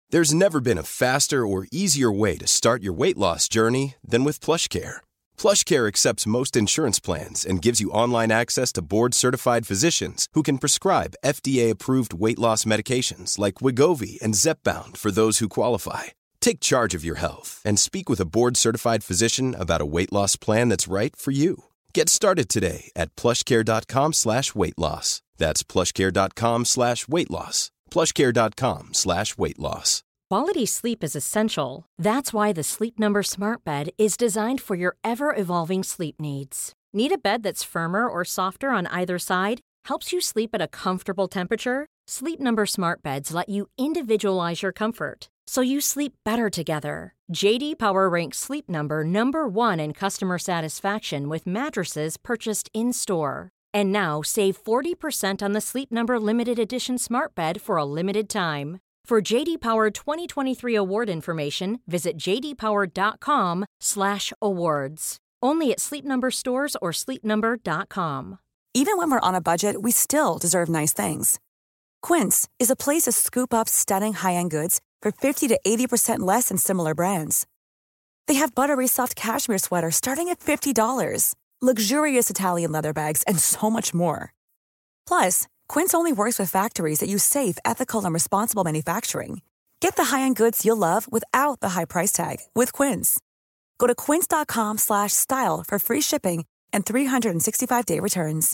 There's never been a faster or easier way to start your weight loss journey than with PlushCare. PlushCare accepts most insurance plans and gives you online access to board-certified physicians who can prescribe FDA-approved weight loss medications like Wegovy and Zepbound for those who qualify. Take charge of your health and speak with a board-certified physician about a weight loss plan that's right for you. Get started today at plushcare.com/weightloss. That's plushcare.com/weightloss. plushcare.com/weightloss. Quality sleep is essential. That's why the Sleep Number Smart Bed is designed for your ever-evolving sleep needs. Need a bed that's firmer or softer on either side? Helps you sleep at a comfortable temperature? Sleep Number Smart Beds let you individualize your comfort, so you sleep better together. JD Power ranks Sleep Number #1 in customer satisfaction with mattresses purchased in-store. And now, save 40% on the Sleep Number Limited Edition Smart Bed for a limited time. For JD Power 2023 award information, visit jdpower.com/awards. Only at Sleep Number stores or sleepnumber.com. Even when we're on a budget, we still deserve nice things. Quince is a place to scoop up stunning high-end goods for 50 to 80% less than similar brands. They have buttery soft cashmere sweaters starting at $50, luxurious Italian leather bags, and so much more. Plus, Quince only works with factories that use safe, ethical, and responsible manufacturing. Get the high-end goods you'll love without the high price tag with Quince. Go to quince.com/style for free shipping and 365-day returns.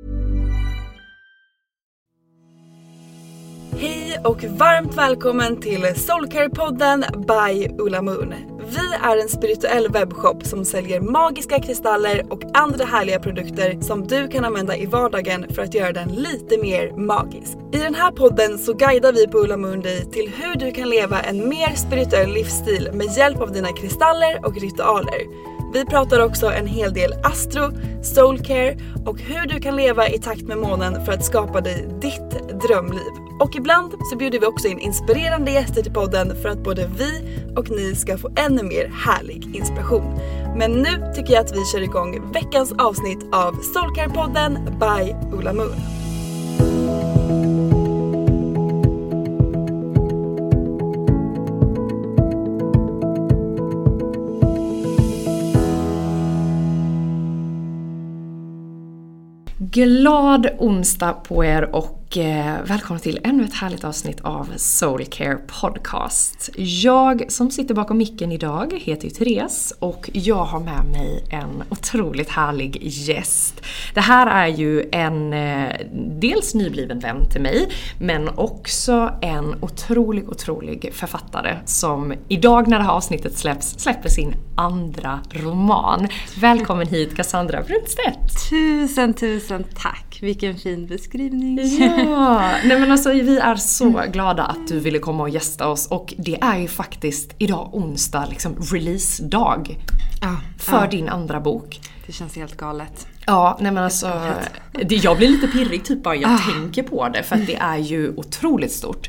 Hej och varmt välkommen till Soulcare-podden by Ulla Moon. Vi är en spirituell webbshop som säljer magiska kristaller och andra härliga produkter som du kan använda i vardagen för att göra den lite mer magisk. I den här podden så guidar vi på Ulla Moon dig till hur du kan leva en mer spirituell livsstil med hjälp av dina kristaller och ritualer. Vi pratar också en hel del astro, soulcare och hur du kan leva i takt med månen för att skapa dig ditt drömliv. Och ibland så bjuder vi också in inspirerande gäster till podden för att både vi och ni ska få ännu mer härlig inspiration. Men nu tycker jag att vi kör igång veckans avsnitt av Soulcare-podden by Ulla Moon. Glad onsdag på er och välkomna till ännu ett härligt avsnitt av Soulcare Podcast. Jag som sitter bakom micken idag heter ju Therese och jag har med mig en otroligt härlig gäst. Det här är ju en dels nybliven vän till mig men också en otrolig författare som idag när det här avsnittet släpper sin andra roman. Välkommen hit Cassandra Brunstedt. Tusen tack. Vilken fin beskrivning. Ja, nej men alltså vi är så glada att du ville komma och gästa oss och det är ju faktiskt idag onsdag liksom release-dag för din andra bok. Det känns helt galet. Ja, nej men alltså jag blir lite pirrig typ bara jag tänker på det för att det är ju otroligt stort.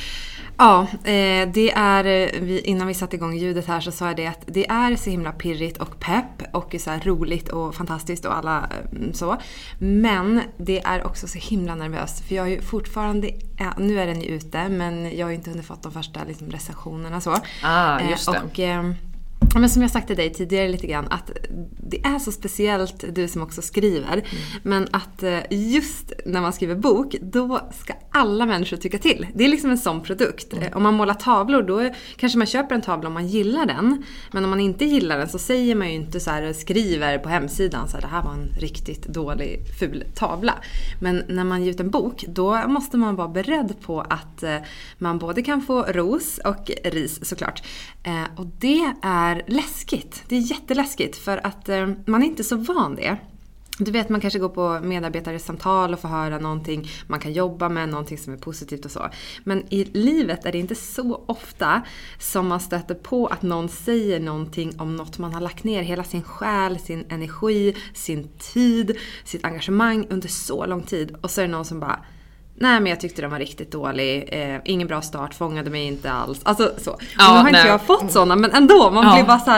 Ja, det är, innan vi satte igång ljudet här så sa jag det att det är så himla pirrigt och pepp och så här roligt och fantastiskt och alla så. Men det är också så himla nervöst för jag är ju fortfarande, nu är den ju ute men jag har ju inte hunnit fått de första liksom, recensionerna så. Just det. Och men som jag sagt till dig tidigare lite grann att det är så speciellt du som också skriver men att just när man skriver bok då ska alla människor tycka till. Det är liksom en sån produkt. Om man målar tavlor då kanske man köper en tavla om man gillar den men om man inte gillar den så säger man ju inte så här skriver på hemsidan så här, det här var en riktigt dålig ful tavla. Men när man ger ut en bok då måste man vara beredd på att man både kan få ros och ris såklart. Och det är läskigt. Det är jätteläskigt för att man är inte så van det. Du vet, man kanske går på medarbetarsamtal och får höra någonting. Man kan jobba med någonting som är positivt och så. Men i livet är det inte så ofta som man stöter på att någon säger någonting om något man har lagt ner hela sin själ, sin energi, sin tid, sitt engagemang under så lång tid. Och så är det någon som bara, nej men jag tyckte den var riktigt dålig, ingen bra start, fångade mig inte alls. Alltså så. Och nu har inte jag fått sådana, men ändå, man blir bara så här,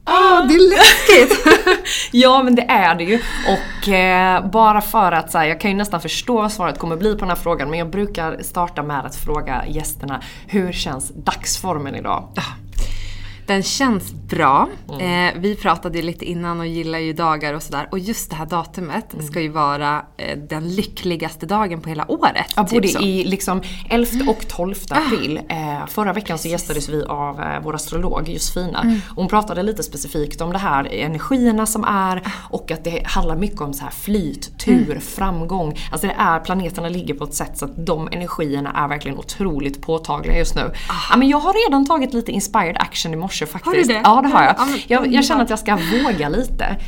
Det är läskigt! Ja, men det är det ju. Och bara för att så här, jag kan ju nästan förstå vad svaret kommer bli på den här frågan, men jag brukar starta med att fråga gästerna, hur känns dagsformen idag? Den känns bra. Vi pratade ju lite innan och gillar ju dagar och sådär. Och just det här datumet ska ju vara den lyckligaste dagen på hela året. Ja, typ både så. i liksom 11 och 12 april. Förra veckan så gästades vi av vår astrolog Josefina. Hon pratade lite specifikt om det här energierna som är, och att det handlar mycket om så här flyt, tur, framgång. Alltså det är, planeterna ligger på ett sätt så att de energierna är verkligen otroligt påtagliga just nu. Ja, men jag har redan tagit lite inspired action i morse faktiskt. Har du det? Ja, det har jag. Jag känner att jag ska våga lite.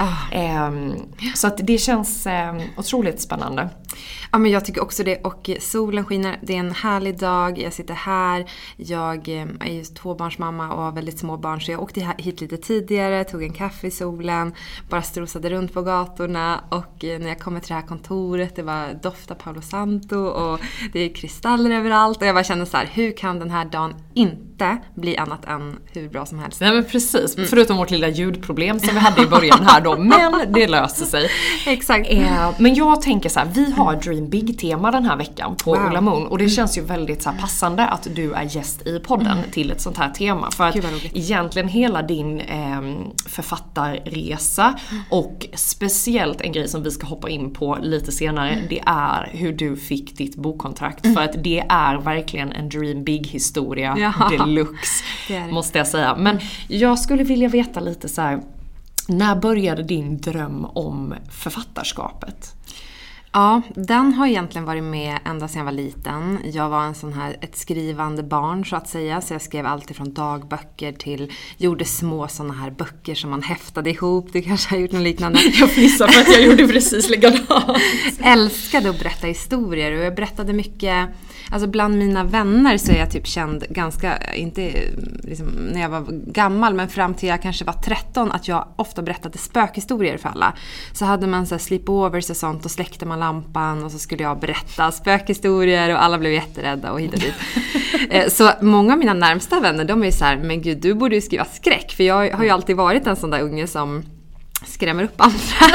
Så att det känns otroligt spännande. Ja, men jag tycker också det. Och solen skiner. Det är en härlig dag. Jag sitter här. Jag är ju tvåbarnsmamma och har väldigt små barn. Så jag åkte hit lite tidigare. Tog en kaffe i solen. Bara strosade runt på gatorna. Och när jag kommer till det här kontoret. Det var doft av Palo Santo. Och det är kristaller överallt. Och jag bara kände så här. Hur kan den här dagen inte bli annat än hur bra som helst? Nej, men precis. Förutom vårt lilla ljudproblem som vi hade i början här då. Men det löser sig. Exakt. Men jag tänker så här. Vi har Dream Big-tema den här veckan på Ulla Moon. Och det känns ju väldigt så här passande att du är gäst i podden till ett sånt här tema. För att egentligen hela din författarresa och speciellt en grej som vi ska hoppa in på lite senare, det är hur du fick ditt bokkontrakt. För att det är verkligen en Dream Big-historia deluxe, måste jag säga. Men jag skulle vilja veta lite så här, när började din dröm om författarskapet? Ja, den har egentligen varit med ända sedan jag var liten. Jag var ett skrivande barn så att säga. Så jag skrev alltid från dagböcker till, gjorde små såna här böcker som man häftade ihop. Du kanske har gjort något liknande. Jag fnissar för att jag gjorde precis likadant. Älskade att berätta historier och jag berättade mycket. Alltså bland mina vänner så är jag typ känd ganska, inte liksom när jag var gammal, men fram till jag kanske var 13, att jag ofta berättade spökhistorier för alla. Så hade man så här sleepovers och sånt, och släckte man lampan och så skulle jag berätta spökhistorier och alla blev jätterädda och hit och dit. Så många av mina närmsta vänner, de är ju så här, men gud, du borde ju skriva skräck. För jag har ju alltid varit en sån där unge som skrämmer upp andra.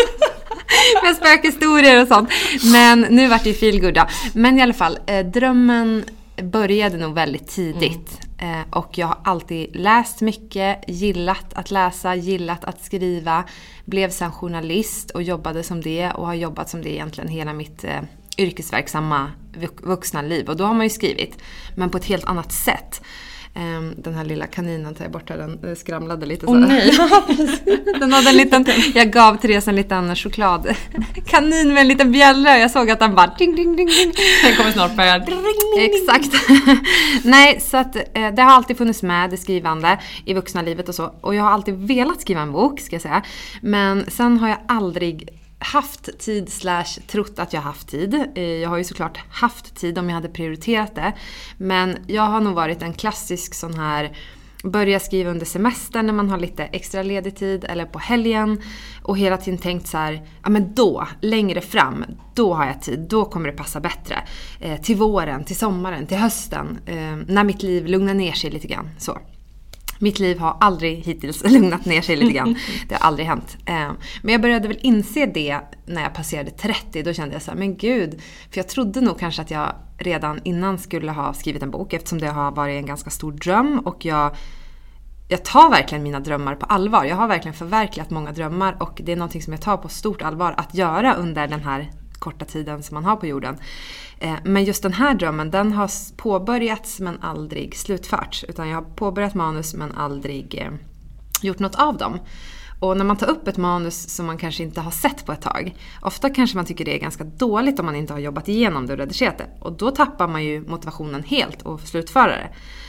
Med spökhistorier och sånt. Men nu vart det ju feelgood. Men i alla fall, drömmen började nog väldigt tidigt. Och jag har alltid läst mycket, gillat att läsa, gillat att skriva. Blev sen journalist och jobbade som det. Och har jobbat som det egentligen hela mitt yrkesverksamma vuxna liv. Och då har man ju skrivit, men på ett helt annat sätt. Den här lilla kaninen tar jag bort här, den skramlade lite så. Nej. Den hade en liten, jag gav Therese en liten chokladkanin med en liten bjällra och jag såg att den bara ding ding ding ding. Den kommer snart börja. Exakt. Nej, så att det har alltid funnits med, det skrivande i vuxna livet och så. Och jag har alltid velat skriva en bok, ska jag säga. Men sen har jag aldrig haft tid / trott att jag haft tid. Jag har ju såklart haft tid om jag hade prioriterat det. Men jag har nog varit en klassisk sån här, börja skriva under semestern när man har lite extra ledig tid eller på helgen. Och hela tiden tänkt så här, ja men då, längre fram, då har jag tid, då kommer det passa bättre. Till våren, till sommaren, till hösten. När mitt liv lugnar ner sig lite grann, så. Mitt liv har aldrig hittills lugnat ner sig lite grann. Det har aldrig hänt. Men jag började väl inse det när jag passerade 30. Då kände jag så här, men gud. För jag trodde nog kanske att jag redan innan skulle ha skrivit en bok. Eftersom det har varit en ganska stor dröm. Och jag tar verkligen mina drömmar på allvar. Jag har verkligen förverkligat många drömmar. Och det är någonting som jag tar på stort allvar att göra under den här korta tiden som man har på jorden. Men just den här drömmen, den har påbörjats men aldrig slutförts. Utan jag har påbörjat manus men aldrig gjort något av dem. Och när man tar upp ett manus som man kanske inte har sett på ett tag, ofta kanske man tycker det är ganska dåligt om man inte har jobbat igenom det och redigerat det. Och då tappar man ju motivationen helt och slutföra det.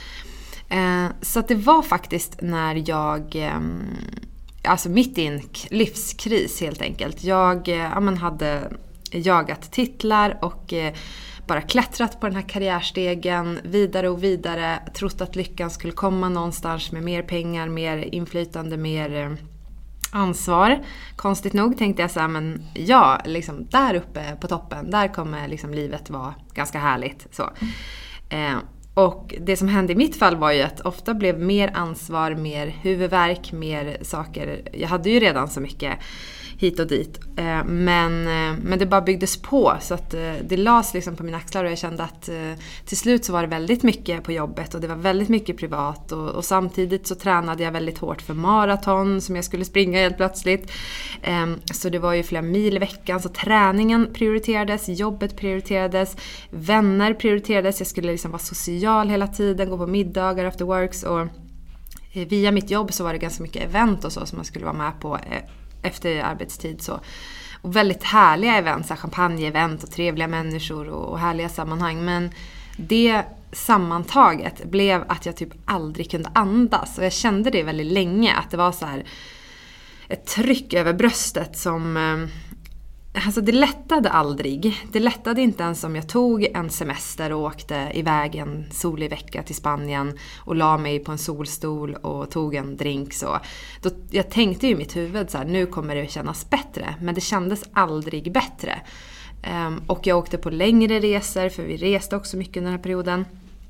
Så att det var faktiskt när jag, alltså mitt i en livskris helt enkelt. Jag hade jagat titlar och bara klättrat på den här karriärstegen vidare och vidare, trott att lyckan skulle komma någonstans med mer pengar, mer inflytande, mer ansvar. Konstigt nog tänkte jag så här, men ja, liksom där uppe på toppen, där kommer liksom livet vara ganska härligt. Så. Och det som hände i mitt fall var ju att ofta blev mer ansvar, mer huvudvärk, mer saker. Jag hade ju redan så mycket hit och dit. Men det bara byggdes på, så att det lades liksom på mina axlar och jag kände att till slut så var det väldigt mycket på jobbet och det var väldigt mycket privat och samtidigt så tränade jag väldigt hårt för maraton som jag skulle springa helt plötsligt. Så det var ju flera mil i veckan, så träningen prioriterades, jobbet prioriterades, vänner prioriterades, jag skulle liksom vara social hela tiden, gå på middagar after works och via mitt jobb så var det ganska mycket event och så som man skulle vara med på efter arbetstid. Så. Och väldigt härliga event, så champagne-event och trevliga människor och härliga sammanhang. Men det sammantaget blev att jag typ aldrig kunde andas. Och jag kände det väldigt länge, att det var så här ett tryck över bröstet som... Alltså det lättade aldrig. Det lättade inte ens om jag tog en semester och åkte iväg en solig vecka till Spanien och la mig på en solstol och tog en drink. Så. Jag tänkte ju i mitt huvud så här, nu kommer det kännas bättre. Men det kändes aldrig bättre. Och jag åkte på längre resor, för vi reste också mycket under den här perioden.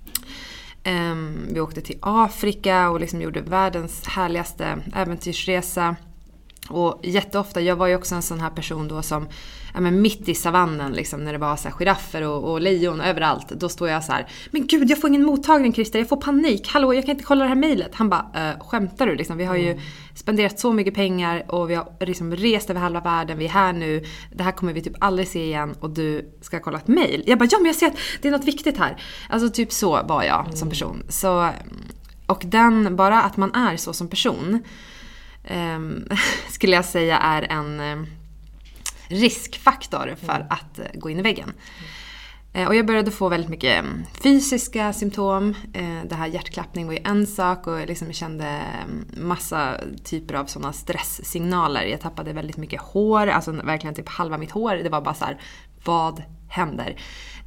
Vi åkte till Afrika och liksom gjorde världens härligaste äventyrsresa. Och jätteofta, jag var ju också en sån här person då som mitt i savannen liksom, när det var så här giraffer och lejon överallt, då står jag så här: men gud, jag får ingen mottagning, Christer, jag får panik, hallå, jag kan inte kolla det här mejlet. Han bara, skämtar du liksom? Vi har ju spenderat så mycket pengar och vi har liksom rest över halva världen, vi är här nu, det här kommer vi typ aldrig se igen och du ska kolla ett mejl. Jag bara, ja men jag ser att det är något viktigt här. Alltså typ så var jag som person. Så, och bara att man är så som person skulle jag säga är en riskfaktor för att gå in i väggen. Och jag började få väldigt mycket fysiska symptom. Det här hjärtklappning var ju en sak och liksom jag kände massa typer av sådana stresssignaler. Jag tappade väldigt mycket hår, alltså verkligen typ halva mitt hår. Det var bara så här, vad händer?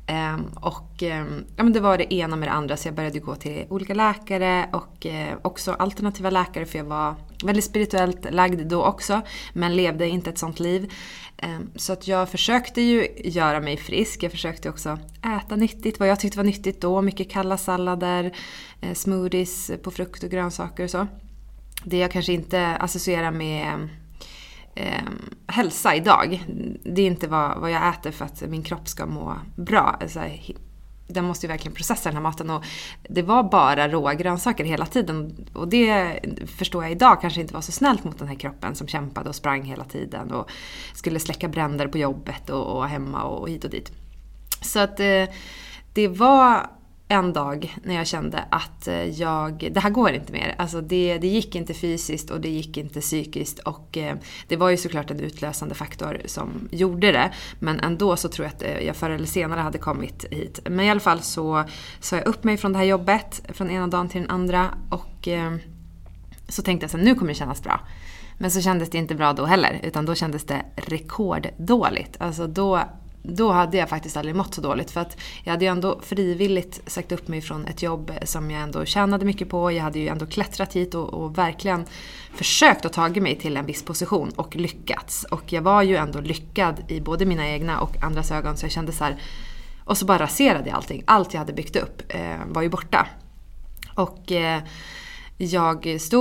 Men det var det ena med det andra, så jag började gå till olika läkare och också alternativa läkare, för jag var väldigt spirituellt lagd då också, men levde inte ett sånt liv. Så att jag försökte ju göra mig frisk. Jag försökte också äta nyttigt, vad jag tyckte var nyttigt då. Mycket kalla sallader, smoothies på frukt och grönsaker och så. Det jag kanske inte associerar med hälsa idag. Det är inte vad jag äter för att min kropp ska må bra. Alltså, den måste ju verkligen processa den här maten. Och det var bara råa grönsaker hela tiden. Och det förstår jag idag kanske inte var så snällt mot den här kroppen som kämpade och sprang hela tiden. Och skulle släcka bränder på jobbet och hemma och hit och dit. Så att det var en dag när jag kände att det här går inte mer. Alltså det gick inte fysiskt och det gick inte psykiskt. Och det var ju såklart en utlösande faktor som gjorde det. Men ändå så tror jag att jag förr eller senare hade kommit hit. Men i alla fall så sa jag upp mig från det här jobbet från ena dagen till den andra. Och så tänkte jag så här, nu kommer det kännas bra. Men så kändes det inte bra då heller. Utan då kändes det rekorddåligt. Alltså då hade jag faktiskt aldrig mått så dåligt, för att jag hade ju ändå frivilligt sagt upp mig från ett jobb som jag ändå tjänade mycket på. Jag hade ju ändå klättrat hit och verkligen försökt att ta mig till en viss position och lyckats. Och jag var ju ändå lyckad i både mina egna och andras ögon, så jag kände så här, och så bara raserade jag allting. Allt jag hade byggt upp var ju borta. Och jag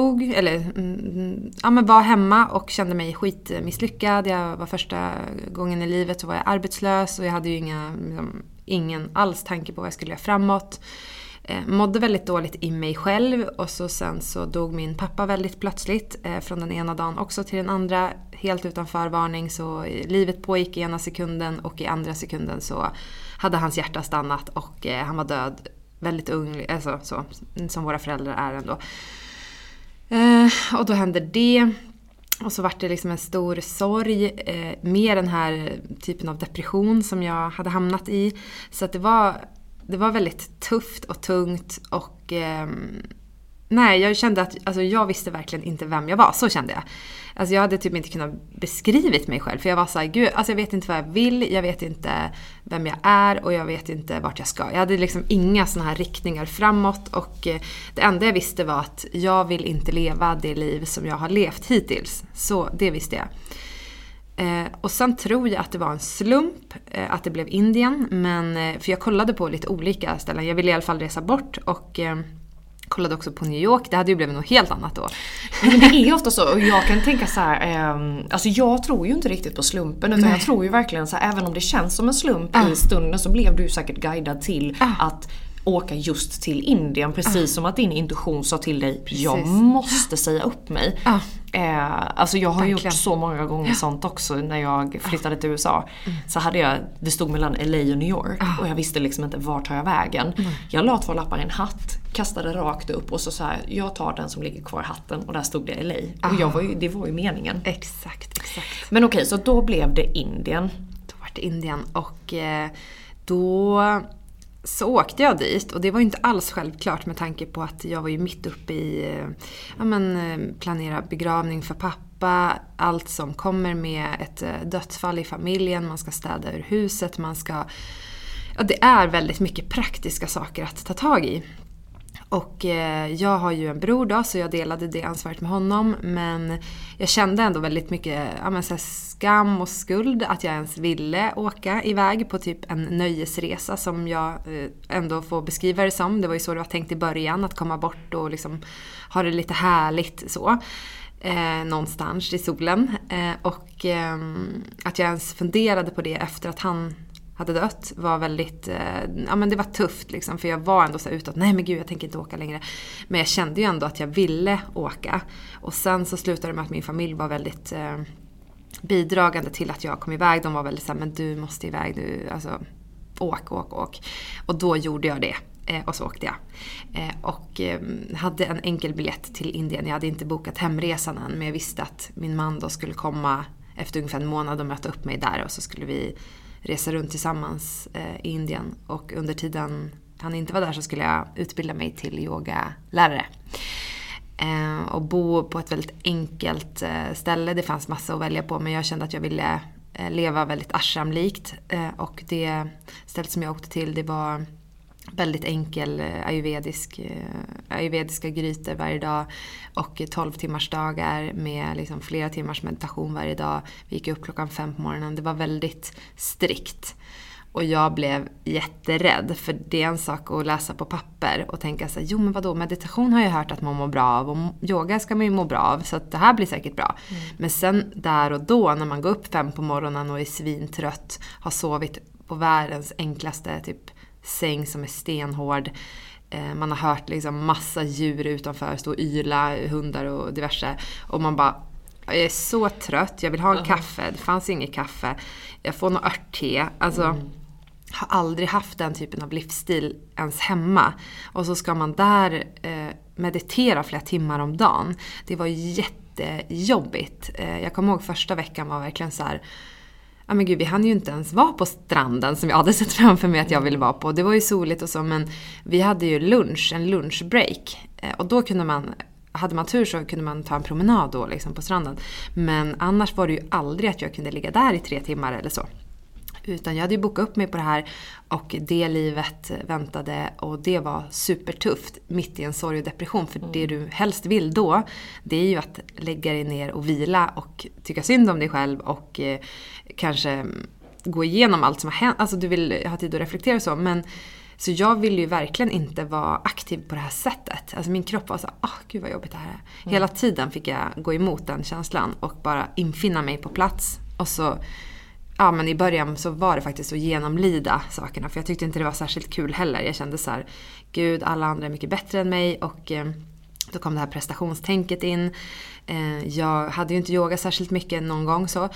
var hemma och kände mig skitmisslyckad. Jag var första gången i livet så var jag arbetslös och jag hade ju ingen alls tanke på vad jag skulle göra framåt. Mådde väldigt dåligt i mig själv, och sen så dog min pappa väldigt plötsligt från den ena dagen också till den andra, helt utan förvarning. Så livet pågick i ena sekunden och i andra sekunden så hade hans hjärta stannat och han var död väldigt ung, alltså så, som våra föräldrar är ändå. Och då hände det. Och så var det liksom en stor sorg med den här typen av depression som jag hade hamnat i. Så att det var väldigt tufft och tungt. Och jag kände att jag visste verkligen inte vem jag var. Så kände jag. Alltså jag hade typ inte kunnat beskrivit mig själv. För jag var så här, gud, alltså jag vet inte vad jag vill. Jag vet inte vem jag är. Och jag vet inte vart jag ska. Jag hade liksom inga såna här riktningar framåt. Och det enda jag visste var att jag vill inte leva det liv som jag har levt hittills. Så det visste jag. Och sen tror jag att det var en slump att det blev Indien. Men, för jag kollade på lite olika ställen. Jag ville i alla fall resa bort och kollade också på New York. Det hade ju blivit något helt annat då. Men det är ofta så. Och jag kan tänka så här, alltså jag tror ju inte riktigt på slumpen. Utan jag tror ju verkligen så här, även om det känns som en slump i stunden, så blev du ju säkert guidad till att åka just till Indien. Precis som att din intuition sa till dig, jag måste säga upp mig. Alltså jag har gjort så många gånger sånt också. När jag flyttade till USA så hade det stod mellan LA och New York. Och jag visste liksom inte, var tar jag vägen. Jag la 2 lappar i en hatt, kastade rakt upp och så här, jag tar den som ligger kvar i hatten. Och där stod det LA. Och det var ju meningen. Exakt. Men okej, så då blev det Indien. Då var det Indien och då så åkte jag dit, och det var ju inte alls självklart med tanke på att jag var ju mitt uppe i planera begravning för pappa, allt som kommer med ett dödsfall i familjen, man ska städa ur huset, det är väldigt mycket praktiska saker att ta tag i. Och jag har ju en bror då, så jag delade det ansvaret med honom. Men jag kände ändå väldigt mycket skam och skuld att jag ens ville åka iväg på typ en nöjesresa som jag ändå får beskriva det som. Det var ju så det var tänkt i början, att komma bort och liksom ha det lite härligt så. Någonstans i solen. Och att jag ens funderade på det efter att han hade dött var väldigt, det var tufft liksom, för jag var ändå så utåt, nej men gud jag tänker inte åka längre. Men jag kände ju ändå att jag ville åka. Och sen så slutade det med att min familj var väldigt bidragande till att jag kom iväg. De var väldigt så här, men du måste iväg, åk. Och då gjorde jag det. Och så åkte jag. Och hade en enkel biljett till Indien. Jag hade inte bokat hemresan än, men jag visste att min man då skulle komma efter ungefär en månad och möta upp mig där. Och så skulle vi resa runt tillsammans i Indien. Och under tiden han inte var där så skulle jag utbilda mig till yogalärare. Och bo på ett väldigt enkelt ställe. Det fanns massa att välja på, men jag kände att jag ville leva väldigt ashramlikt. Och det stället som jag åkte till, det var väldigt enkel ayurvediska grytor varje dag och 12 timmars dagar med liksom flera timmars meditation varje dag. Vi gick upp 5:00 på morgonen. Det var väldigt strikt. Och jag blev jätterädd, för det är en sak att läsa på papper och tänka så här, jo men vadå, meditation har jag hört att man mår bra av och yoga ska man ju må bra av, så att det här blir säkert bra. Men sen där och då när man går upp 5 på morgonen och är svintrött, har sovit på världens enklaste typ säng som är stenhård. Man har hört liksom massa djur utanför stå och yla, hundar och diverse. Och man bara, jag är så trött, jag vill ha en kaffe. Det fanns inget kaffe. Jag får något örtte. Har aldrig haft den typen av livsstil ens hemma. Och så ska man där meditera flera timmar om dagen. Det var jättejobbigt. Jag kommer ihåg första veckan var verkligen så här, ja men gud, vi hann ju inte ens vara på stranden som jag hade sett framför mig att jag ville vara på. Det var ju soligt och så, men vi hade ju en lunchbreak. Och då hade man tur så kunde man ta en promenad då liksom på stranden. Men annars var det ju aldrig att jag kunde ligga där i 3 timmar eller så. Utan jag hade ju bokat upp mig på det här och det livet väntade, och det var supertufft mitt i en sorg och depression. För det du helst vill då, det är ju att lägga dig ner och vila och tycka synd om dig själv och kanske gå igenom allt som har hänt. Alltså du vill ha tid att reflektera och så, men så jag ville ju verkligen inte vara aktiv på det här sättet. Alltså min kropp var så, gud vad jobbigt det här är. Hela tiden fick jag gå emot den känslan och bara infinna mig på plats. Och så, ja men i början så var det faktiskt att genomlida sakerna. För jag tyckte inte det var särskilt kul heller. Jag kände så här, gud alla andra är mycket bättre än mig. Och då kom det här prestationstänket in. Jag hade ju inte yoga särskilt mycket någon gång så.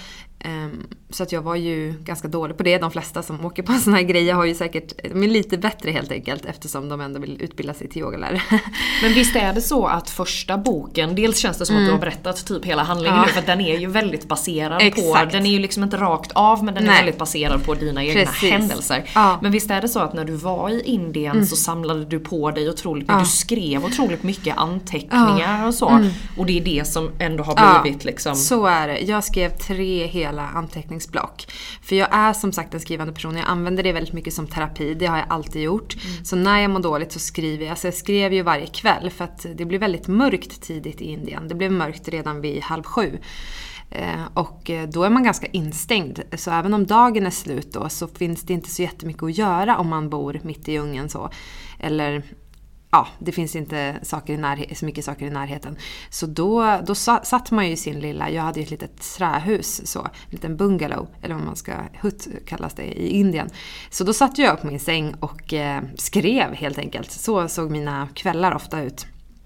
Så att jag var ju ganska dålig på det. De flesta som åker på såna här grejer har ju säkert, de är lite bättre helt enkelt, eftersom de ändå vill utbilda sig till yogalärare. Men visst är det så att första boken, dels känns det som att du har berättat typ hela handlingen nu, för att den är ju väldigt baserad på, den är ju liksom inte rakt av, men den är väldigt baserad på dina egna händelser. Men visst är det så att när du var i Indien så samlade du på dig otroligt mycket, du skrev otroligt mycket anteckningar och så. Och det är det som ändå har blivit liksom. Så är det. Jag skrev 3 hela anteckningsblock. För jag är som sagt en skrivande person. Jag använder det väldigt mycket som terapi. Det har jag alltid gjort. Så när jag mår dåligt så skriver jag. Alltså jag skrev ju varje kväll, för att det blev väldigt mörkt tidigt i Indien. Det blev mörkt redan vid 6:30. Och då är man ganska instängd. Så även om dagen är slut då, så finns det inte så jättemycket att göra om man bor mitt i djungeln så. Eller ja, det finns inte så mycket saker i närheten. Så då satt man ju i sin lilla, jag hade ju ett litet trähus, så, en liten bungalow, eller vad man ska, hutt kallas det i Indien. Så då satt jag på min säng och skrev helt enkelt. Så såg mina kvällar ofta ut.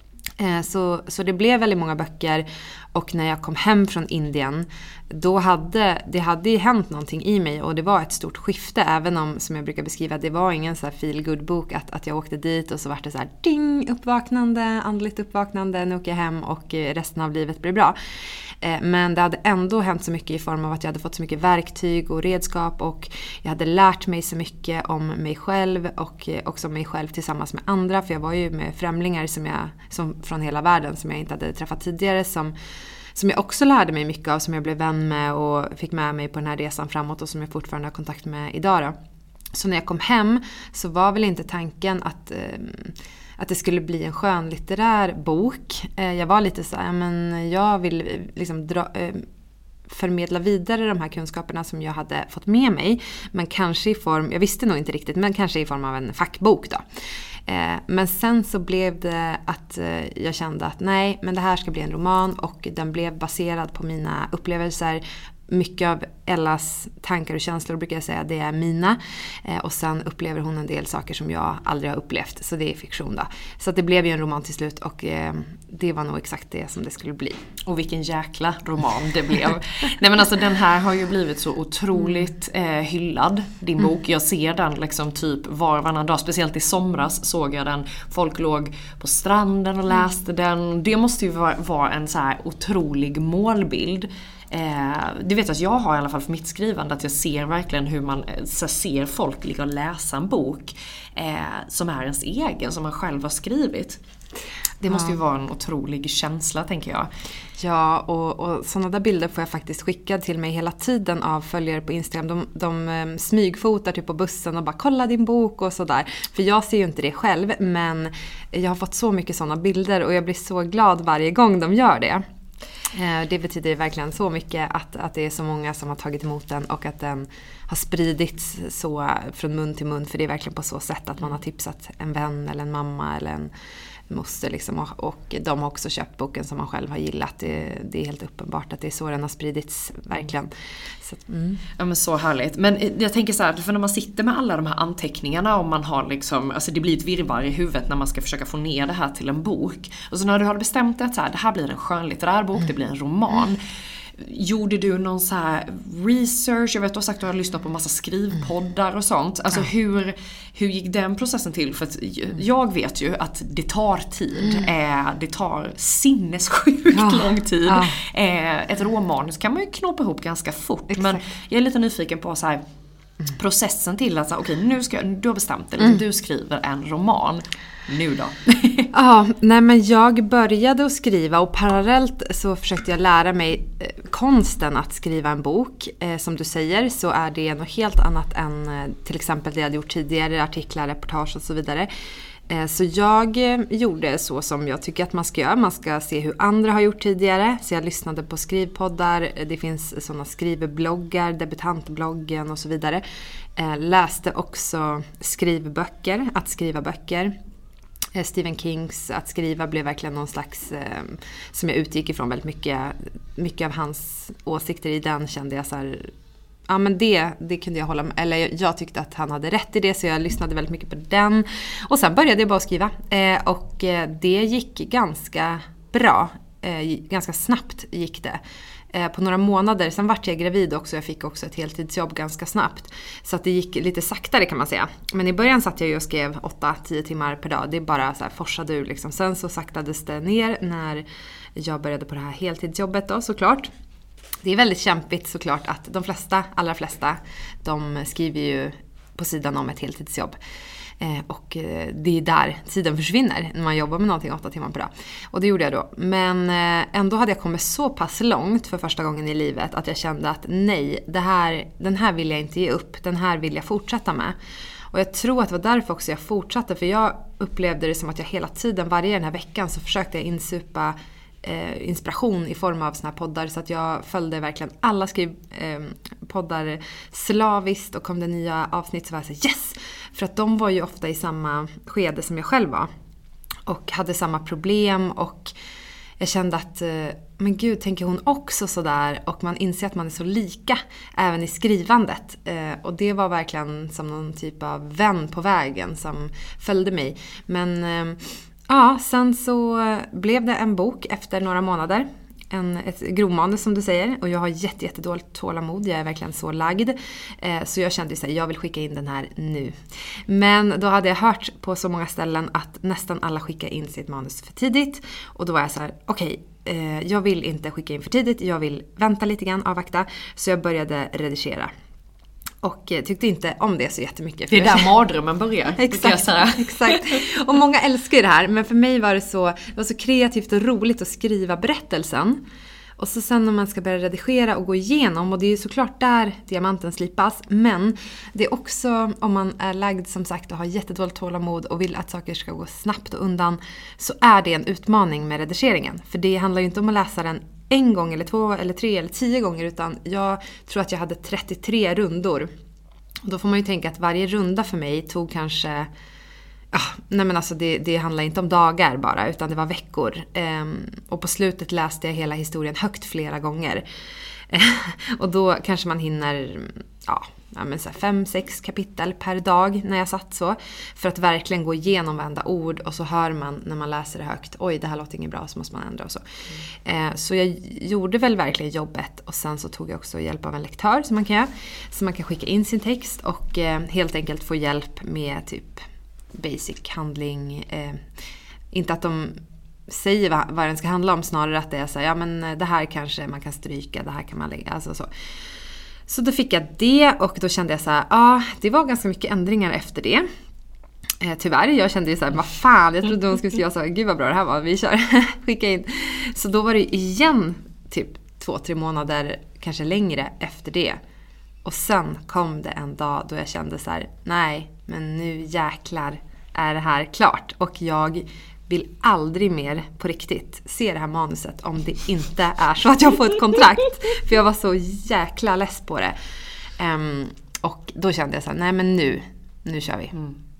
Så det blev väldigt många böcker, och när jag kom hem från Indien då hade ju hänt någonting i mig, och det var ett stort skifte, även om, som jag brukar beskriva, det var ingen så här feel good bok att jag åkte dit och så var det så här ding, uppvaknande, andligt uppvaknande, nu åker jag hem och resten av livet blir bra. Men det hade ändå hänt så mycket i form av att jag hade fått så mycket verktyg och redskap, och jag hade lärt mig så mycket om mig själv och också mig själv tillsammans med andra, för jag var ju med främlingar som från hela världen som jag inte hade träffat tidigare, som jag också lärde mig mycket av, som jag blev vän med och fick med mig på den här resan framåt, och som jag fortfarande har kontakt med idag då. Så när jag kom hem så var väl inte tanken att det skulle bli en skönlitterär bok. Jag var lite så här, men jag vill liksom förmedla vidare de här kunskaperna som jag hade fått med mig, men kanske i form, jag visste nog inte riktigt, men kanske i form av en fackbok då. Men sen så blev det att jag kände att nej, men det här ska bli en roman, och den blev baserad på mina upplevelser. Mycket av Ellas tankar och känslor, brukar jag säga, det är mina. Och sen upplever hon en del saker som jag aldrig har upplevt. Så det är fiktion då. Så att det blev ju en roman till slut, och det var nog exakt det som det skulle bli. Och vilken jäkla roman det blev. Nej, men alltså den här har ju blivit så otroligt hyllad, din bok. Jag ser den liksom typ var och varannan dag. Speciellt i somras såg jag den. Folk låg på stranden och läste den. Det måste ju vara en så här otrolig målbild. Du vet att jag har i alla fall för mitt skrivande att jag ser verkligen hur man ser folk ligga och läsa en bok som är ens egen, som man själv har skrivit. Det måste ju vara en otrolig känsla, tänker jag. Ja, och sådana där bilder får jag faktiskt skicka till mig hela tiden av följare på Instagram. De smygfotar typ på bussen och bara kolla din bok och sådär. För jag ser ju inte det själv, men jag har fått så mycket sådana bilder, och jag blir så glad varje gång de gör det. Det betyder verkligen så mycket att det är så många som har tagit emot den, och att den har spridits så från mun till mun, för det är verkligen på så sätt att man har tipsat en vän eller en mamma eller en moster liksom, och de har också köpt boken som man själv har gillat. Det är helt uppenbart att det är så den har spridits verkligen. Så, Ja, men så härligt. Men jag tänker så här, för när man sitter med alla de här anteckningarna, och man har liksom, alltså det blir ett virrvarr i huvudet när man ska försöka få ner det här till en bok. Och så när du har bestämt dig att så här, det här blir en skönlitterär bok, det blir en roman. Gjorde du någon så här research? Jag vet, du har sagt att du har lyssnat på massa skrivpoddar och sånt. Alltså hur gick den processen till? För att jag vet ju att det tar tid. Det tar sinnessjukt lång tid. Ett romanus kan man ju knåpa ihop ganska fort. Exakt. Men jag är lite nyfiken på så här, processen till att okej, nu du har bestämt det, du skriver en roman. Nu då? Ja, nej, men jag började att skriva, och parallellt så försökte jag lära mig konsten att skriva en bok. Som du säger så är det något helt annat än till exempel det jag hade gjort tidigare, artiklar, reportage och så vidare. Så jag gjorde så som jag tycker att man ska göra. Man ska se hur andra har gjort tidigare. Så jag lyssnade på skrivpoddar. Det finns sådana skrivbloggar, debutantbloggen och så vidare. Läste också skrivböcker, att skriva böcker. Stephen Kings Att skriva blev verkligen någon slags som jag utgick ifrån väldigt mycket av hans åsikter i den, kände jag så här, ja, men det kunde jag hålla med, eller jag tyckte att han hade rätt i det, så jag lyssnade väldigt mycket på den, och sen började jag bara skriva, och det gick ganska bra, ganska snabbt gick det. På några månader, sen vart jag gravid också, jag fick också ett heltidsjobb ganska snabbt, så att det gick lite saktare kan man säga. Men i början satt jag ju och skrev 8-10 timmar per dag, det bara så här forsade ur liksom. Sen så saktades det ner när jag började på det här heltidsjobbet då, såklart. Det är väldigt kämpigt såklart att allra flesta, de skriver ju på sidan om ett heltidsjobb. Och det är där tiden försvinner när man jobbar med någonting 8 timmar per dag. Och det gjorde jag då. Men ändå hade jag kommit så pass långt för första gången i livet att jag kände att nej, den här vill jag inte ge upp. Den här vill jag fortsätta med. Och jag tror att det var därför också jag fortsatte. För jag upplevde det som att jag hela tiden, varje den här veckan, så försökte jag insupa inspiration i form av såna här poddar, så att jag följde verkligen alla poddar slaviskt, och kom det nya avsnitt så var jag så här, yes! För att de var ju ofta i samma skede som jag själv var och hade samma problem, och jag kände att men gud, tänker hon också så där? Och man inser att man är så lika även i skrivandet. Och det var verkligen som någon typ av vän på vägen som följde mig. Men ja, sen så blev det en bok efter några månader. Ett grovmanus som du säger, och jag har jättedåligt tålamod, jag är verkligen så lagd, så jag kände så här, jag vill skicka in den här nu. Men då hade jag hört på så många ställen att nästan alla skickar in sitt manus för tidigt, och då var jag så här, okej, jag vill inte skicka in för tidigt, jag vill vänta lite grann, avvakta, så jag började redigera. Och tyckte inte om det så jättemycket. Det är där mardrömmen börjar. Exakt. Och många älskar ju det här. Men för mig var det så kreativt och roligt att skriva berättelsen. Och så sen när man ska börja redigera och gå igenom. Och det är ju såklart där diamanten slipas. Men det är också, om man är lagd som sagt och har jättedåligt tålamod och vill att saker ska gå snabbt och undan, så är det en utmaning med redigeringen. För det handlar ju inte om att läsa den en gång eller 2 eller 3 eller 10 gånger, utan jag tror att jag hade 33 rundor. Och då får man ju tänka att varje runda för mig tog kanske, nej men alltså det handlar inte om dagar bara, utan det var veckor. Och på slutet läste jag hela historien högt flera gånger. Och då kanske man hinner, men 5-6 kapitel per dag när jag satt så. För att verkligen gå igenom varenda ord, och så hör man när man läser det högt, oj, det här låter inget bra, så måste man ändra och så. Så jag gjorde väl verkligen jobbet, och sen så tog jag också hjälp av en lektör som man kan göra. Så man kan skicka in sin text och helt enkelt få hjälp med typ basic handling. Inte att de säger vad den ska handla om, snarare att det är så här, ja men det här kanske man kan stryka, det här kan man lägga, alltså så. Så då fick jag det, och då kände jag så här, det var ganska mycket ändringar efter det. Tyvärr, jag kände ju så här, vad fan, jag trodde hon skulle skriva så här, gud vad bra det här var, vi kör, skicka in. Så då var det igen typ 2-3 månader, kanske längre efter det. Och sen kom det en dag då jag kände så här, nej, men nu jäklar är det här klart. Och jag vill aldrig mer på riktigt se det här manuset om det inte är så att jag får ett kontrakt. För jag var så jäkla less på det. Och då kände jag så här, nej men nu kör vi.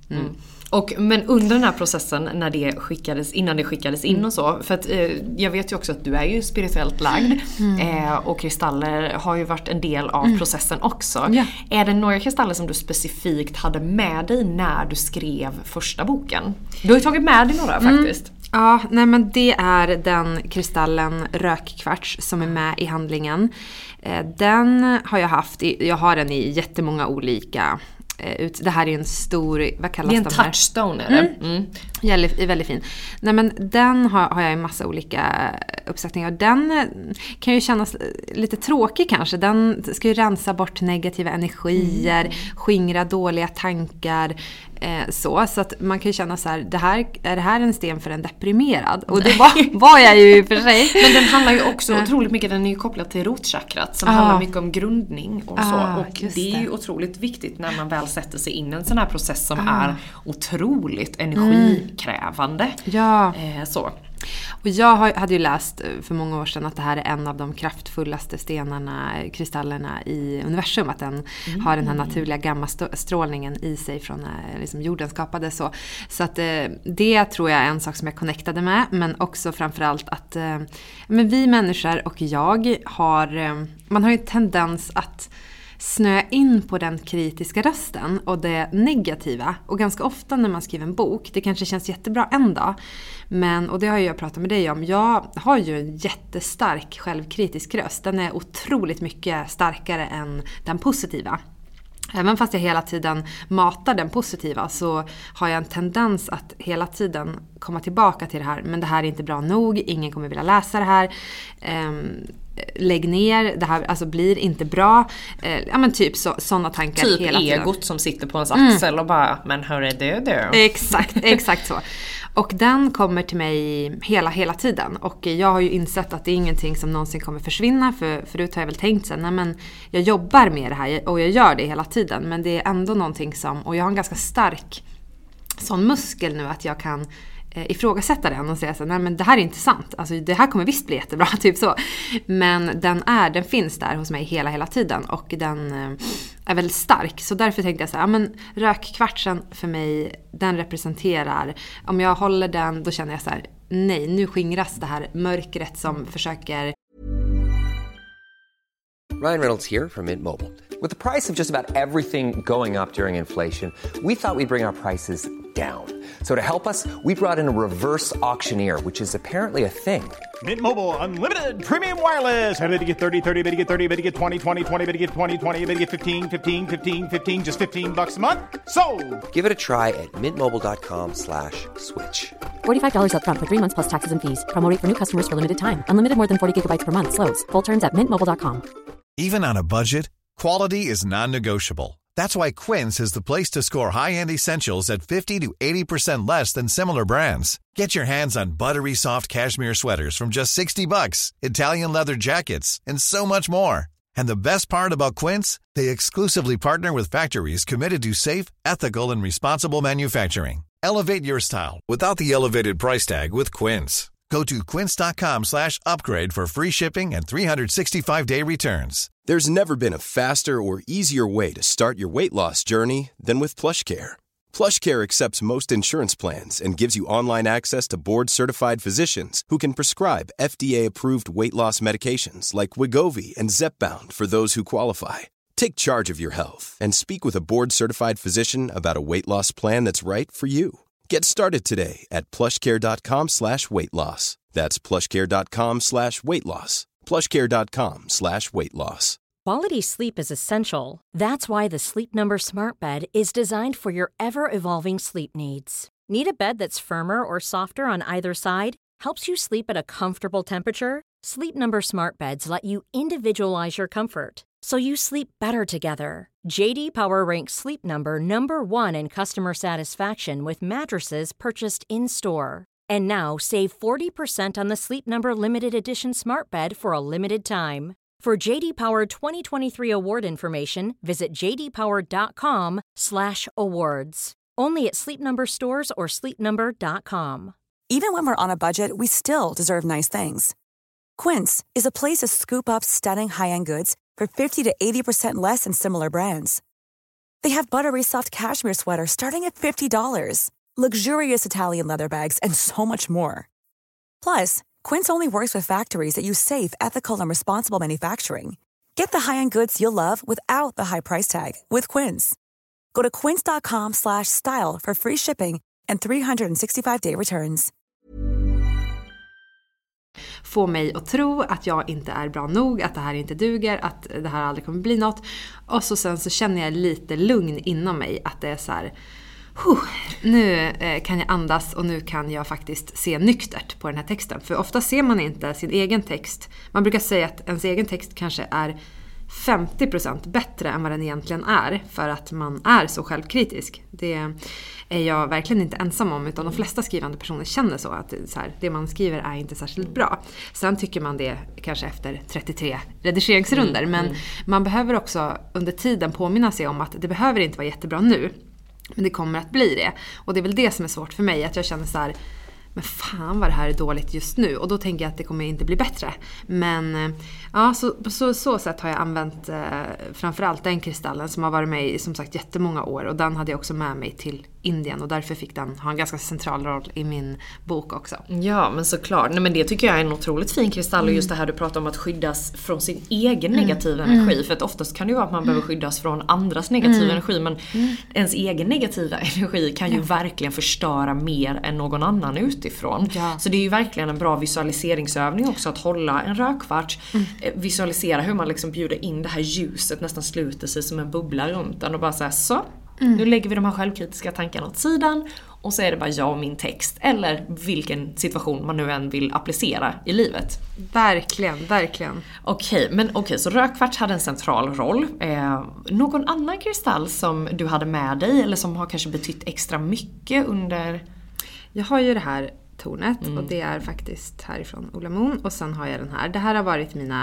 Men under den här processen innan det skickades in och så, för att jag vet ju också att du är ju spirituellt lagd och kristaller har ju varit en del av processen också. Ja. Är det några kristaller som du specifikt hade med dig när du skrev första boken? Du har ju tagit med dig några faktiskt. Ja, nej men det är den kristallen rökkvarts som är med i handlingen. Den har jag haft, jag har den i jättemånga olika. Det här är en stor, vad kallas det? Det är en touchstone är det. Är väldigt fin. Nej men den har jag i massa olika uppsättningar. Och den kan ju kännas lite tråkig kanske. Den ska ju rensa bort negativa energier, skingra dåliga tankar. Så att man kan ju känna så här, är det här en sten för en deprimerad? Och det var jag ju i och för sig. Men den handlar ju också otroligt mycket, den är ju kopplad till rotchakrat som handlar mycket om grundning och så. Och det är ju otroligt viktigt när man väl sätter sig in i en sån här process som är otroligt energikrävande. Så. Och jag hade ju läst för många år sedan att det här är en av de kraftfullaste kristallerna i universum. Att den har den här naturliga gammastrålningen i sig från när liksom jorden skapades. Så att det tror jag är en sak som jag connectade med. Men också framförallt att men vi människor och man har ju en tendens att snöa in på den kritiska rösten och det negativa. Och ganska ofta när man skriver en bok, det kanske känns jättebra en dag, och det har jag pratat med dig om, jag har ju en jättestark självkritisk röst. Den är otroligt mycket starkare än den positiva. Även fast jag hela tiden matar den positiva, så har jag en tendens att hela tiden komma tillbaka till det här. Men det här är inte bra nog, ingen kommer vilja läsa det här. Lägg ner, det här alltså blir inte bra. Ja men typ sådana tankar typ hela tiden. Typ egot som sitter på ens axel och bara, men hör är det? Exakt så. Och den kommer till mig hela tiden. Och jag har ju insett att det är ingenting som någonsin kommer försvinna. För förut har jag väl tänkt så, nej men jag jobbar med det här och jag gör det hela tiden. Men det är ändå någonting och jag har en ganska stark sån muskel nu att jag kan ifrågasätta den och säga så nej men det här är inte sant. Alltså det här kommer visst bli jättebra, typ så. Men den finns där hos mig hela tiden och den är väldigt stark. Så därför tänkte jag så här, ja men rökkvartsen för mig, den representerar, om jag håller den då känner jag så här, nej, nu skingras det här mörkret som försöker. Ryan Reynolds here from Mint Mobile. With the price of just about everything going up during inflation, we thought we'd bring our prices down. So to help us, we brought in a reverse auctioneer, which is apparently a thing. Mint Mobile Unlimited Premium Wireless. How to get 30, 30, bit to get 30, bit to get 20, 20, 20, bit to get 20, 20, bit to get 15, 15, 15, 15, just $15 a month? Sold! Give it a try at mintmobile.com/switch. $45 up front for 3 months plus taxes and fees. Promo rate for new customers for limited time. Unlimited more than 40 gigabytes per month. Slows full terms at mintmobile.com. Even on a budget, quality is non-negotiable. That's why Quince is the place to score high-end essentials at 50 to 80% less than similar brands. Get your hands on buttery soft cashmere sweaters from just $60, Italian leather jackets, and so much more. And the best part about Quince, they exclusively partner with factories committed to safe, ethical, and responsible manufacturing. Elevate your style without the elevated price tag with Quince. Go to quince.com/upgrade for free shipping and 365-day returns. There's never been a faster or easier way to start your weight loss journey than with PlushCare. PlushCare accepts most insurance plans and gives you online access to board-certified physicians who can prescribe FDA-approved weight loss medications like Wegovy and Zepbound for those who qualify. Take charge of your health and speak with a board-certified physician about a weight loss plan that's right for you. Get started today at plushcare.com/weightloss. That's plushcare.com/weightloss. plushcare.com/weightloss. Quality sleep is essential. That's why the Sleep Number Smart Bed is designed for your ever-evolving sleep needs. Need a bed that's firmer or softer on either side? Helps you sleep at a comfortable temperature? Sleep Number Smart Beds let you individualize your comfort, so you sleep better together. JD Power ranks Sleep Number #1 in customer satisfaction with mattresses purchased in-store. And now save 40% on the Sleep Number Limited Edition Smart Bed for a limited time. For JD Power 2023 award information, visit jdpower.com/awards. Only at Sleep Number stores or sleepnumber.com. Even when we're on a budget, we still deserve nice things. Quince is a place to scoop up stunning high-end goods for 50 to 80% less than similar brands. They have buttery soft cashmere sweaters starting at $50, luxurious Italian leather bags, and so much more. Plus, Quince only works with factories that use safe, ethical, and responsible manufacturing. Get the high-end goods you'll love without the high price tag with Quince. Go to quince.com/style for free shipping and 365-day returns. Få mig att tro att jag inte är bra nog, att det här inte duger, att det här aldrig kommer bli något. Och sen så känner jag lite lugn inom mig, att det är så här, nu kan jag andas och nu kan jag faktiskt se nyktert på den här texten. För ofta ser man inte sin egen text. Man brukar säga att ens egen text kanske är 50% bättre än vad den egentligen är, för att man är så självkritisk. Det är jag verkligen inte ensam om, utan de flesta skrivande personer känner så, att så här, det man skriver är inte särskilt bra. Sen tycker man det kanske efter 33 redigeringsrunder, men man behöver också under tiden påminna sig om att det behöver inte vara jättebra nu, men det kommer att bli det. Och det är väl det som är svårt för mig, att jag känner så här, men fan vad det här är dåligt just nu. Och då tänker jag att det kommer inte bli bättre. Men ja, så sätt har jag använt framförallt den kristallen som har varit med i som sagt jättemånga år. Och den hade jag också med mig till Indien. Och därför fick den ha en ganska central roll i min bok också. Ja, men såklart. Nej, men det tycker jag är en otroligt fin kristall. Och just det här du pratar om att skyddas från sin egen negativa energi. För att oftast kan det ju vara att man behöver skyddas från andras negativa energi. Men ens egen negativa energi kan ju verkligen förstöra mer än någon annan utifrån. Ja. Så det är ju verkligen en bra visualiseringsövning också, att hålla en rökkvarts. Visualisera hur man liksom bjuder in det här ljuset, nästan sluter sig som en bubbla runt den och bara säga så. Nu lägger vi de här självkritiska tankarna åt sidan och så är det bara jag och min text, eller vilken situation man nu än vill applicera i livet. Verkligen, verkligen. Okej, så rökkvarts hade en central roll. Någon annan kristall som du hade med dig eller som har kanske betytt extra mycket under... Jag har ju det här tornet och det är faktiskt härifrån Ola Moon, och sen har jag den här. Det här har varit mina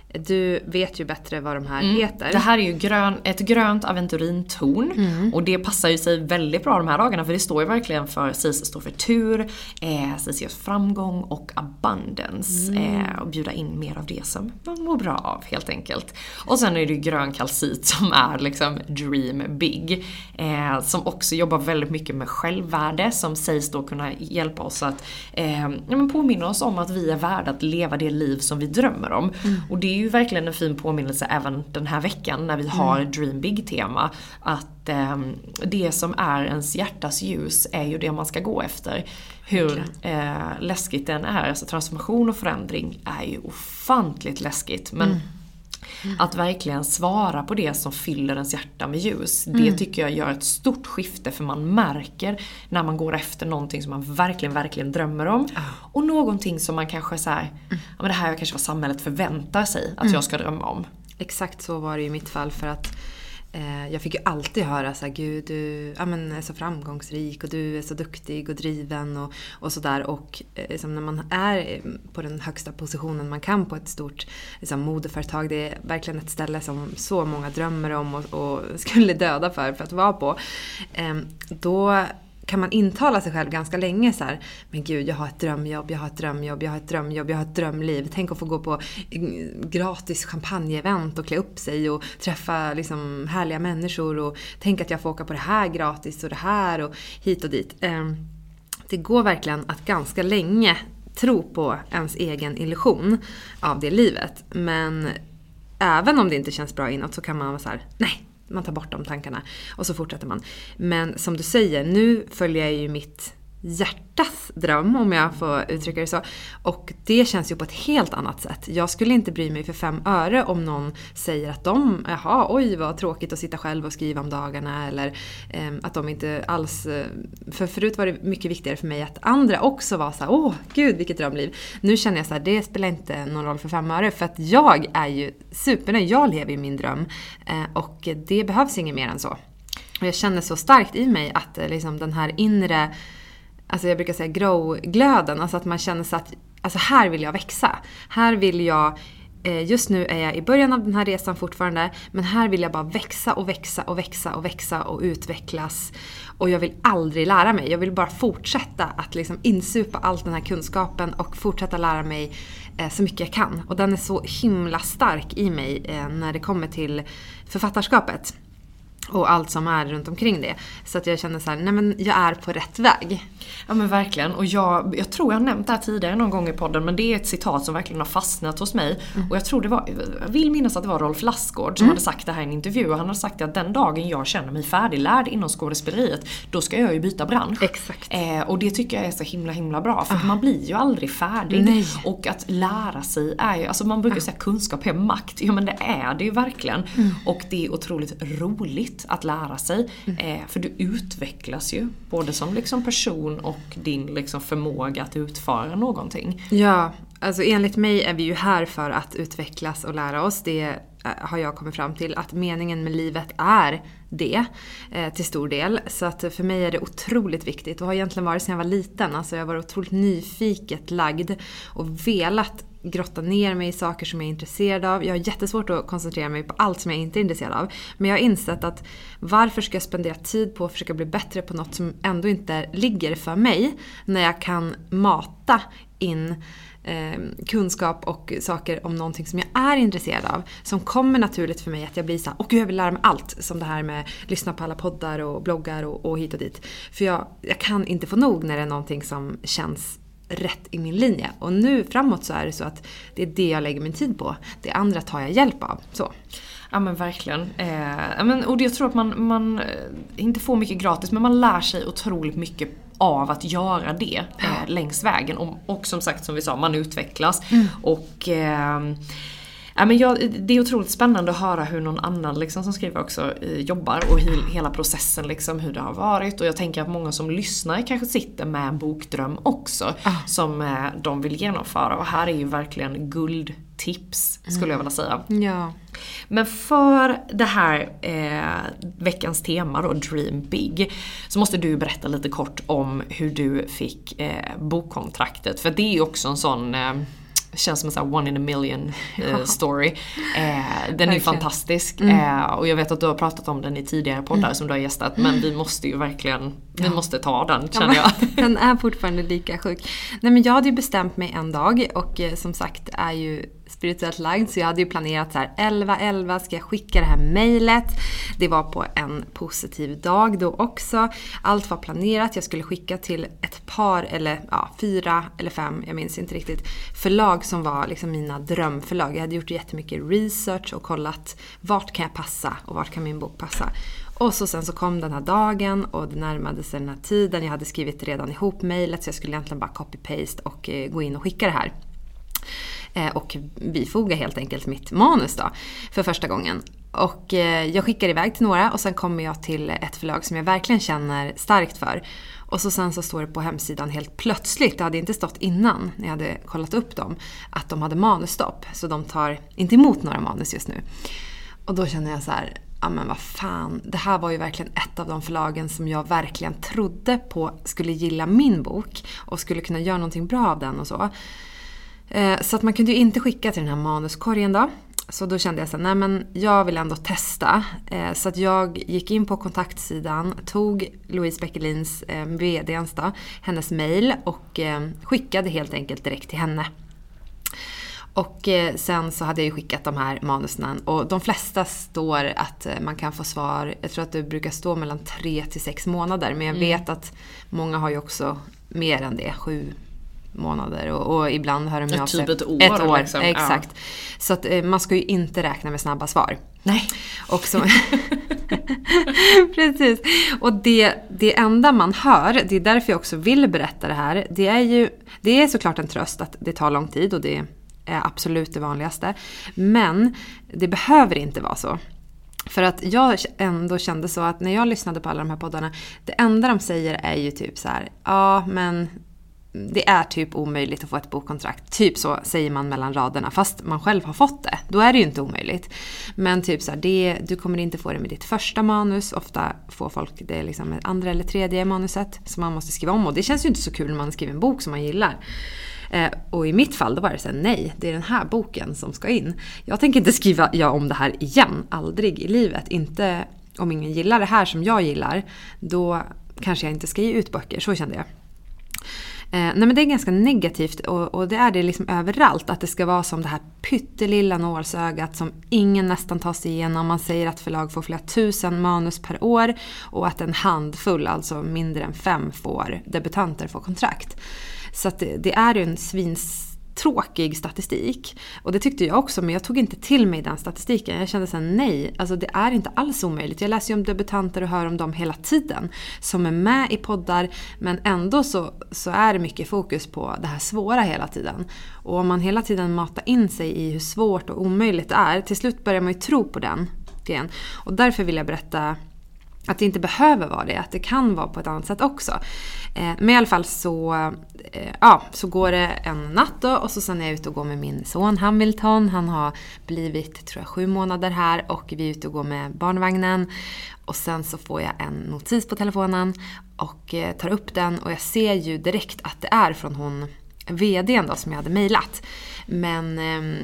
du vet ju bättre vad de här heter. Det här är ju ett grönt aventurintorn. Och det passar ju sig väldigt bra de här dagarna. För det står ju verkligen för, står för tur, sägs framgång och abundance. Och bjuda in mer av det som man mår bra av helt enkelt. Och sen är det ju grön kalcit som är liksom dream big. Som också jobbar väldigt mycket med självvärde. Som sägs då kunna hjälpa oss att påminna oss om att vi är värda att leva det liv som vi drömmer om. Och det är ju verkligen en fin påminnelse även den här veckan när vi har Dream Big-tema. Att det som är ens hjärtas ljus är ju det man ska gå efter. Hur läskigt den är. Alltså transformation och förändring är ju ofantligt läskigt. Men att verkligen svara på det som fyller ens hjärta med ljus. Det tycker jag gör ett stort skifte. För man märker när man går efter någonting som man verkligen drömmer om. Och någonting som man kanske så här, men det här är kanske vad samhället förväntar sig att jag ska drömma om. Exakt så var det i mitt fall, för att jag fick ju alltid höra så här, gud du är så framgångsrik och du är så duktig och driven och sådär. Och liksom, när man är på den högsta positionen man kan på ett stort liksom, modeföretag, det är verkligen ett ställe som så många drömmer om och skulle döda för att vara på. Då kan man intala sig själv ganska länge så här, men gud, jag har ett drömjobb, jag har ett drömjobb, jag har ett drömjobb, jag har ett drömliv. Tänk att få gå på gratis champagneevent och klä upp sig och träffa liksom härliga människor, och tänk att jag får åka på det här gratis och det här och hit och dit. Det går verkligen att ganska länge tro på ens egen illusion av det livet, men även om det inte känns bra inåt så kan man vara så här, nej, man tar bort de tankarna och så fortsätter man. Men som du säger, nu följer jag ju mitt hjärtas dröm, om jag får uttrycka det så. Och det känns ju på ett helt annat sätt. Jag skulle inte bry mig för 5 öre om någon säger att oj vad tråkigt att sitta själv och skriva om dagarna. Eller att de inte alls... För förut var det mycket viktigare för mig att andra också var så här, åh gud vilket drömliv. Nu känner jag så här, det spelar inte någon roll för 5 öre. För att jag är ju supernöjd, jag lever i min dröm. Och det behövs inget mer än så. Och jag känner så starkt i mig att liksom den här inre... Alltså jag brukar säga grow-glöden. Alltså att man känner sig att alltså här vill jag växa. Här vill jag, just nu är jag i början av den här resan fortfarande. Men här vill jag bara växa och växa och växa och växa och utvecklas. Och jag vill aldrig lära mig. Jag vill bara fortsätta att liksom insupa all den här kunskapen. Och fortsätta lära mig så mycket jag kan. Och den är så himla stark i mig när det kommer till författarskapet. Och allt som är runt omkring det. Så att jag känner så här, nej men jag är på rätt väg. Ja men verkligen. Och jag tror jag har nämnt det här tidigare någon gång i podden. Men det är ett citat som verkligen har fastnat hos mig. Och jag vill minnas att det var Rolf Lassgård som hade sagt det här i en intervju. Och han hade sagt att den dagen jag känner mig färdiglärd inom skådespeleriet, då ska jag ju byta bransch. Exakt. Och det tycker jag är så himla bra. För man blir ju aldrig färdig. Nej. Och att lära sig är ju, alltså man brukar säga kunskap är makt. Ja men det är det ju verkligen. Och det är otroligt roligt att lära sig. För du utvecklas ju både som liksom person och din liksom förmåga att utföra någonting. Ja, alltså enligt mig är vi ju här för att utvecklas och lära oss. Det har jag kommit fram till, att meningen med livet är det till stor del. Så att för mig är det otroligt viktigt och har egentligen varit sedan jag var liten. Alltså jag har varit otroligt nyfiket lagd och velat grotta ner mig i saker som jag är intresserad av. Jag har jättesvårt att koncentrera mig på allt som jag inte är intresserad av. Men jag har insett att varför ska jag spendera tid på att försöka bli bättre på något som ändå inte ligger för mig, när jag kan mata in kunskap och saker om någonting som jag är intresserad av, som kommer naturligt för mig, att jag blir så här, jag vill lära mig allt, som det här med lyssna på alla poddar och bloggar och hit och dit. För jag kan inte få nog när det är någonting som känns rätt i min linje. Och nu framåt så är det så att det är det jag lägger min tid på. Det andra tar jag hjälp av. Så. Ja men verkligen. Och jag tror att man inte får mycket gratis, men man lär sig otroligt mycket av att göra det längs vägen. Och som sagt, som vi sa, man utvecklas. Och det är otroligt spännande att höra hur någon annan liksom, som skriver också jobbar och hela processen liksom, hur det har varit. Och jag tänker att många som lyssnar kanske sitter med en bokdröm också som de vill genomföra. Och här är ju verkligen guldtips skulle jag vilja säga. Ja. Men för det här veckans tema då, Dream Big, så måste du berätta lite kort om hur du fick bokkontraktet. För det är ju också en sån känns som en sån här one in a million story. Den är ju fantastisk. Och jag vet att du har pratat om den i tidigare poddar som du har gästat. Men vi måste ju verkligen, vi måste ta den, känner jag. Den är fortfarande lika sjuk. Nej, men jag hade ju bestämt mig en dag och som sagt är ju spirituellt lagd, så jag hade ju planerat så här 11 ska jag skicka det här mejlet. Det var på en positiv dag då också. Allt var planerat. Jag skulle skicka till ett par eller 4 eller 5, jag minns inte riktigt, förlag som var liksom mina drömförlag. Jag hade gjort jättemycket research och kollat vart kan jag passa och vart kan min bok passa. Och sen så kom den här dagen och det närmade sig den här tiden. Jag hade skrivit redan ihop mejlet, så jag skulle egentligen bara copy-paste och gå in och skicka det här. Och bifoga helt enkelt mitt manus då för första gången. Och jag skickar iväg till några och sen kommer jag till ett förlag som jag verkligen känner starkt för. Och sen så står det på hemsidan helt plötsligt, det hade inte stått innan när jag hade kollat upp dem, att de hade manusstopp. Så de tar inte emot några manus just nu. Och då känner jag så här, ja men vad fan, det här var ju verkligen ett av de förlagen som jag verkligen trodde på skulle gilla min bok och skulle kunna göra någonting bra av den och så. Så att man kunde ju inte skicka till den här manuskorgen då. Så då kände jag så här, nej men jag vill ändå testa. Så att jag gick in på kontaktsidan, tog Louise Beckelins, vd:ns då, hennes mejl och skickade helt enkelt direkt till henne. Och sen så hade jag ju skickat de här manusen och de flesta står att man kan få svar, jag tror att det brukar stå mellan 3 till 6 månader. Men jag vet att många har ju också mer än det, 7 månader och ibland hör de av sig typ ett år liksom. Exakt. Ja. Så att man ska ju inte räkna med snabba svar. Nej. Och så precis. Och det enda man hör, det är därför jag också vill berätta det här, det är såklart en tröst att det tar lång tid och det är absolut det vanligaste. Men det behöver inte vara så. För att jag ändå kände så att när jag lyssnade på alla de här poddarna, det enda de säger är ju typ så här, ja men det är typ omöjligt att få ett bokkontrakt. Typ så säger man mellan raderna, fast man själv har fått det. Då är det ju inte omöjligt. Men typ så här, du kommer inte få det med ditt första manus. Ofta får folk det liksom med andra eller tredje manuset som man måste skriva om. Och det känns ju inte så kul när man skriver en bok som man gillar. Och i mitt fall då var det så här, nej, det är den här boken som ska in. Jag tänker inte skriva om det här igen, aldrig i livet. Inte om ingen gillar det här som jag gillar, då kanske jag inte ska ge ut böcker, så kände jag. Nej, men det är ganska negativt och det är det liksom överallt, att det ska vara som det här pyttelilla nålsögat som ingen nästan tar sig igenom. Man säger att förlag får flera 1000 manus per år och att en handfull, alltså mindre än 5 debutanter får kontrakt. Så att det är ju en svinstråkig statistik. Och det tyckte jag också, men jag tog inte till mig den statistiken. Jag kände så här, nej, alltså det är inte alls omöjligt. Jag läser ju om debutanter och hör om dem hela tiden som är med i poddar, men ändå så är det mycket fokus på det här svåra hela tiden. Och om man hela tiden matar in sig i hur svårt och omöjligt det är, till slut börjar man ju tro på den igen. Och därför vill jag berätta att det inte behöver vara det, att det kan vara på ett annat sätt också. Men i alla fall så går det en natt då, och så sen är jag ute och går med min son Hamilton. Han har blivit, tror jag, 7 månader här och vi är ute och går med barnvagnen. Och sen så får jag en notis på telefonen och tar upp den, och jag ser ju direkt att det är från hon vd:n då som jag hade mejlat. Men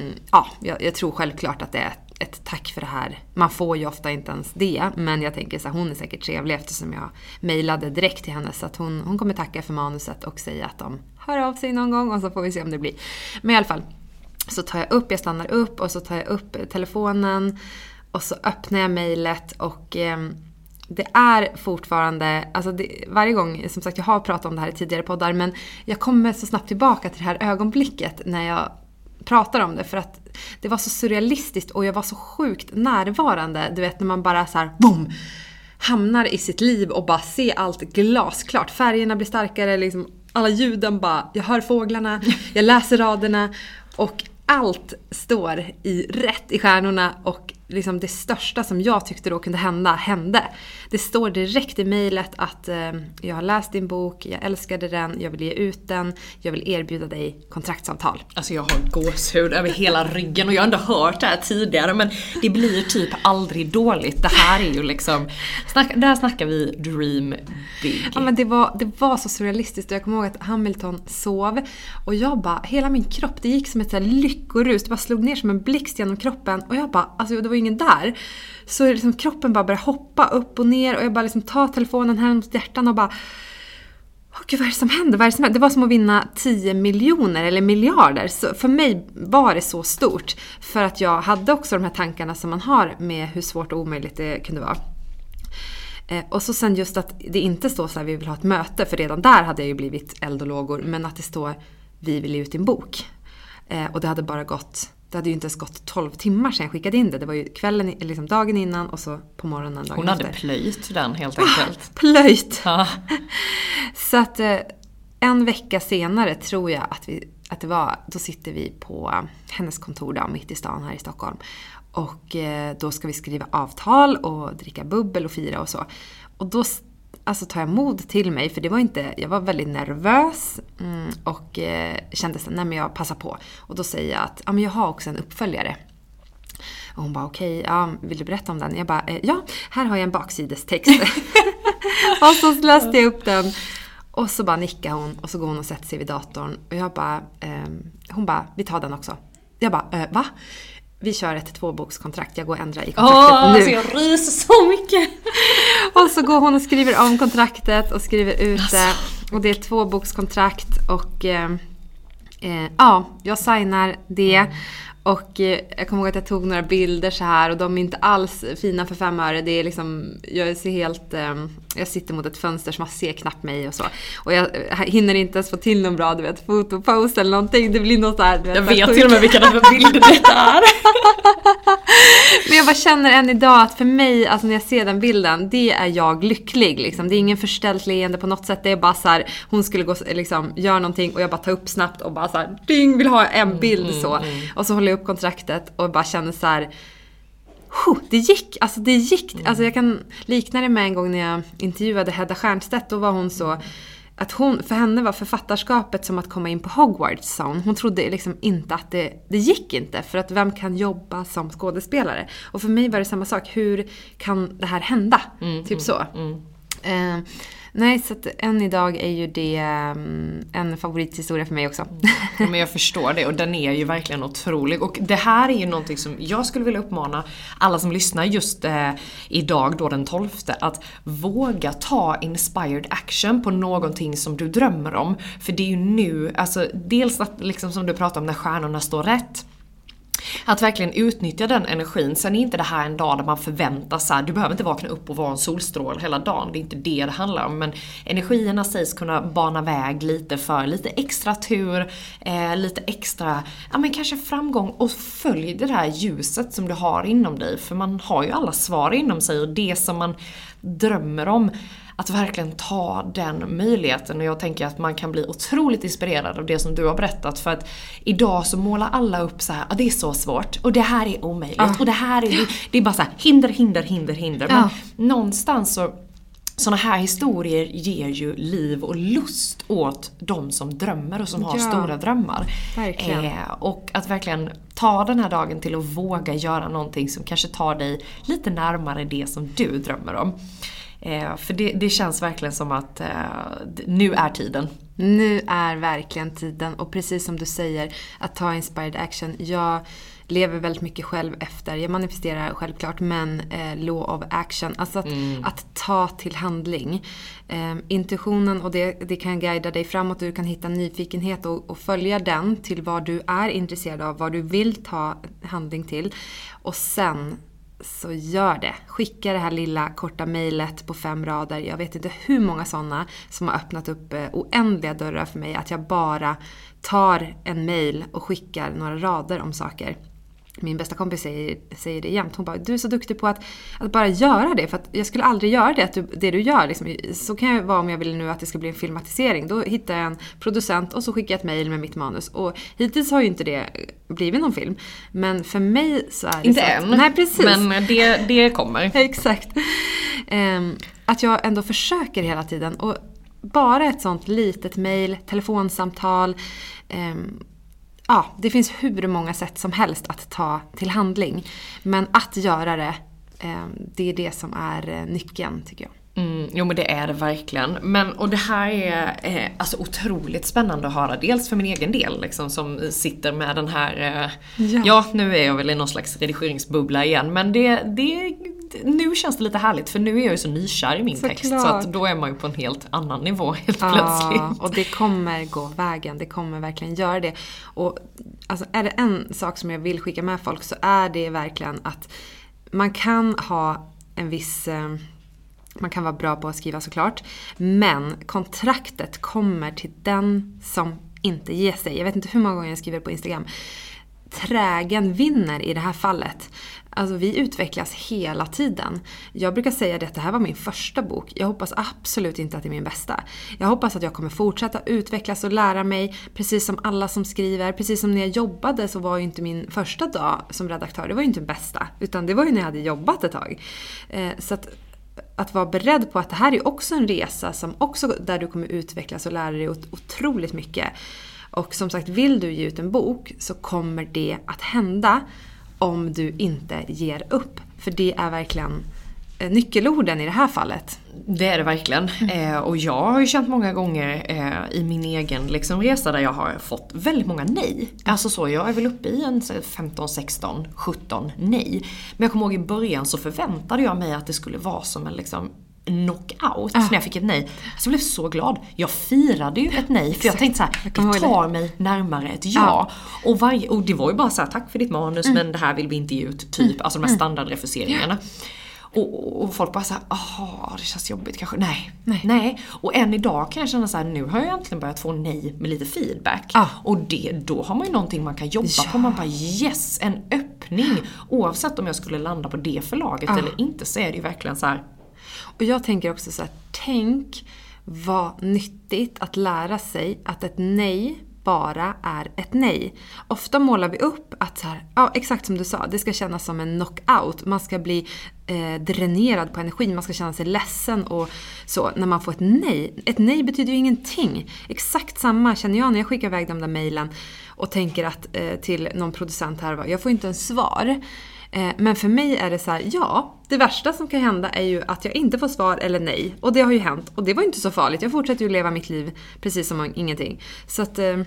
jag tror självklart att det är ett tack för det här. Man får ju ofta inte ens det, men jag tänker så här, hon är säkert trevlig eftersom jag mejlade direkt till henne, så att hon kommer tacka för manuset och säga att de hör av sig någon gång, och så får vi se om det blir. Men i alla fall så jag stannar upp och så tar jag upp telefonen och så öppnar jag mejlet, och det är fortfarande, alltså varje gång, som sagt jag har pratat om det här i tidigare poddar, men jag kommer så snabbt tillbaka till det här ögonblicket när jag pratar om det, för att det var så surrealistiskt och jag var så sjukt närvarande. Du vet, när man bara så här, boom, hamnar i sitt liv och bara ser allt glasklart. Färgerna blir starkare, liksom, alla ljuden bara, jag hör fåglarna, jag läser raderna och allt står rätt i stjärnorna, och liksom det största som jag tyckte då kunde hände. Det står direkt i mejlet att jag har läst din bok, jag älskade den, jag vill ge ut den, jag vill erbjuda dig kontraktsavtal. Alltså jag har gåshud över hela ryggen och jag har ändå hört det här tidigare, men det blir typ aldrig dåligt. Det här är ju liksom, där snackar vi dream big. Ja, men det var så surrealistiskt, och jag kommer ihåg att Hamilton sov och jag bara, hela min kropp, det gick som ett så här lyckorus, det bara slog ner som en blixt genom kroppen och jag bara, alltså det var ingen där. Så liksom kroppen bara började hoppa upp och ner och jag bara liksom tar telefonen här mot hjärtan och bara, gud, vad är det som händer? Det var som att vinna 10 miljoner eller miljarder. Så för mig var det så stort, för att jag hade också de här tankarna som man har med hur svårt och omöjligt det kunde vara. Och så sen just att det inte står så här, vi vill ha ett möte, för redan där hade jag ju blivit eld och lågor, men att det står, vi vill ge ut din bok. Och det hade ju inte ens gått 12 timmar sedan jag skickade in det. Det var ju kvällen, liksom dagen innan, och så på morgonen dagen Hon efter. hade plöjt den helt enkelt. Plöjt! Ja. Så att en vecka senare tror jag att det var, då sitter vi på hennes kontor då, mitt i stan här i Stockholm. Och då ska vi skriva avtal och dricka bubbel och fira och så. Och då tar jag mod till mig, för jag var väldigt nervös och kände så, nej men jag passar på. Och då säger jag att men jag har också en uppföljare. Och hon bara, okej, vill du berätta om den? Jag bara, ja, här har jag en baksidestext. Och så läste jag upp den. Och så bara nickar hon och så går hon och sätter sig vid datorn. Och jag bara, hon bara, vi tar den också. Jag bara, va? Vi kör ett 2-bokskontrakt. Jag går och ändrar i kontraktet nu. Alltså jag ryser så mycket. Och så går hon och skriver om kontraktet och skriver ut det. Och det är ett 2-bokskontrakt. Och jag signar det. Och jag kommer ihåg att jag tog några bilder så här, och de är inte alls fina för 5 öre. Det är liksom, jag ser helt, jag sitter mot ett fönster så man ser knappt mig och så. Och jag hinner inte ens få till någon bra, fotopose eller någonting. Det blir något där. Jag vet till och med vilka bilder det är. Men jag bara känner än idag att för mig, alltså när jag ser den bilden, det är jag lycklig liksom. Det är ingen förställt leende på något sätt. Det är bara så här, hon skulle gå liksom, göra någonting och jag bara tar upp snabbt och bara så här, ding, vill ha en bild så. Och så håller jag upp kontraktet och bara känner så här, det gick. Alltså jag kan likna det med en gång när jag intervjuade Hedda Stiernstedt. Då var hon så att för henne var författarskapet som att komma in på Hogwarts, sa hon. Hon trodde liksom inte att det gick inte, för att vem kan jobba som skådespelare? Och för mig var det samma sak. Hur kan det här hända? Typ så. Nej, så att än idag är ju det en favorithistoria för mig också. Ja, men jag förstår det, och den är ju verkligen otrolig. Och det här är ju någonting som jag skulle vilja uppmana alla som lyssnar just idag då den 12, att våga ta inspired action på någonting som du drömmer om. För det är ju nu, alltså dels att liksom som du pratar om, när stjärnorna står rätt, att verkligen utnyttja den energin. Sen är inte det här en dag där man förväntar sig, du behöver inte vakna upp och vara en solstrål hela dagen. Det är inte det handlar om. Men energierna sägs kunna bana väg lite för lite extra tur, lite extra, men kanske framgång. Och följ det här ljuset som du har inom dig. För man har ju alla svar inom sig, och det som man drömmer om, att verkligen ta den möjligheten. Och jag tänker att man kan bli otroligt inspirerad av det som du har berättat. För att idag så målar alla upp så här, det är så svårt, och det här är omöjligt, och det här är, det är bara så här, hinder. Men någonstans så, såna här historier ger ju liv och lust åt de som drömmer och som har stora drömmar. Verkligen. Och att verkligen ta den här dagen till att våga göra någonting som kanske tar dig lite närmare det som du drömmer om. För det känns verkligen som att nu är tiden. Nu är verkligen tiden. Och precis som du säger, att ta inspired action. Jag lever väldigt mycket själv efter. Jag manifesterar självklart, men law of action. Alltså att ta till handling. Intuitionen, och det kan guida dig framåt. Du kan hitta nyfikenhet och följa den till vad du är intresserad av. Vad du vill ta handling till. Och sen så gör det. Skicka det här lilla korta mejlet på 5 rader. Jag vet inte hur många sådana som har öppnat upp oändliga dörrar för mig. Att jag bara tar en mejl och skickar några rader om saker. min bästa kompis säger det jämt. Hon bara, du är så duktig på att bara göra det. För att jag skulle aldrig göra det du gör. Liksom. Så kan jag vara om jag vill nu att det ska bli en filmatisering. Då hittar jag en producent och så skickar jag ett mejl med mitt manus. Och hittills har ju inte det blivit någon film. Men för mig så är det inte så än, nej, precis. men det kommer. Exakt. Att jag ändå försöker hela tiden. Och bara ett sånt litet mejl, telefonsamtal... Ja, det finns hur många sätt som helst att ta till handling. Men att göra det, det är det som är nyckeln, tycker jag. Jo, men det är det verkligen. Och det här är alltså otroligt spännande att höra. Dels för min egen del liksom, som sitter med den här... Ja, nu är jag väl i någon slags redigeringsbubbla igen. Men nu känns det lite härligt. För nu är jag ju så nykär i min text. Så att då är man ju på en helt annan nivå helt plötsligt. Och det kommer gå vägen. Det kommer verkligen göra det. Och alltså, är det en sak som jag vill skicka med folk, så är det verkligen att man kan ha en viss... Man kan vara bra på att skriva såklart. Men kontraktet kommer till den som inte ger sig. Jag vet inte hur många gånger jag skriver på Instagram. Trägen vinner i det här fallet. Alltså vi utvecklas hela tiden. Jag brukar säga att det här var min första bok. Jag hoppas absolut inte att det är min bästa. Jag hoppas att jag kommer fortsätta utvecklas och lära mig. Precis som alla som skriver. Precis som när jag jobbade så var ju inte min första dag som redaktör. Det var ju inte bästa. Utan det var ju när jag hade jobbat ett tag. Så att vara beredd på att det här är också en resa som också där du kommer utvecklas och lära dig otroligt mycket. Och som sagt, vill du ge ut en bok så kommer det att hända om du inte ger upp. För det är verkligen nyckelorden i det här fallet. Det är det verkligen. Och jag har ju känt många gånger i min egen liksom, resa där jag har fått väldigt många nej. Alltså så, jag är väl uppe i en 15, 16, 17 nej. Men jag kommer ihåg i början så förväntade jag mig att det skulle vara som en liksom knockout. Så när jag fick ett nej så blev jag så glad. Jag firade ju ett nej för jag tänkte så här, det tar mig närmare ett ja. Och det var ju bara så här, tack för ditt manus men det här vill vi inte ge ut typ, alltså de här standardrefuseringarna. Och folk bara så här, det känns jobbigt kanske. Nej. Och än idag kan jag känna så här, nu har jag egentligen börjat få nej med lite feedback. Och då har man ju någonting man kan jobba på. Man bara, yes, en öppning. Oavsett om jag skulle landa på det förlaget eller inte, så är det ju verkligen så här. Och jag tänker också så här, tänk vad nyttigt att lära sig att ett nej bara är ett nej. Ofta målar vi upp att så här, exakt som du sa, det ska kännas som en knockout. Man ska bli dränerad på energi, man ska känna sig ledsen och så när man får ett nej. Ett nej betyder ju ingenting. Exakt samma känner jag när jag skickar iväg de där mejlen och tänker att till någon producent här, jag får inte en svar. Men för mig är det så här, det värsta som kan hända är ju att jag inte får svar eller nej. Och det har ju hänt. Och det var ju inte så farligt. Jag fortsätter ju leva mitt liv precis som ingenting. Så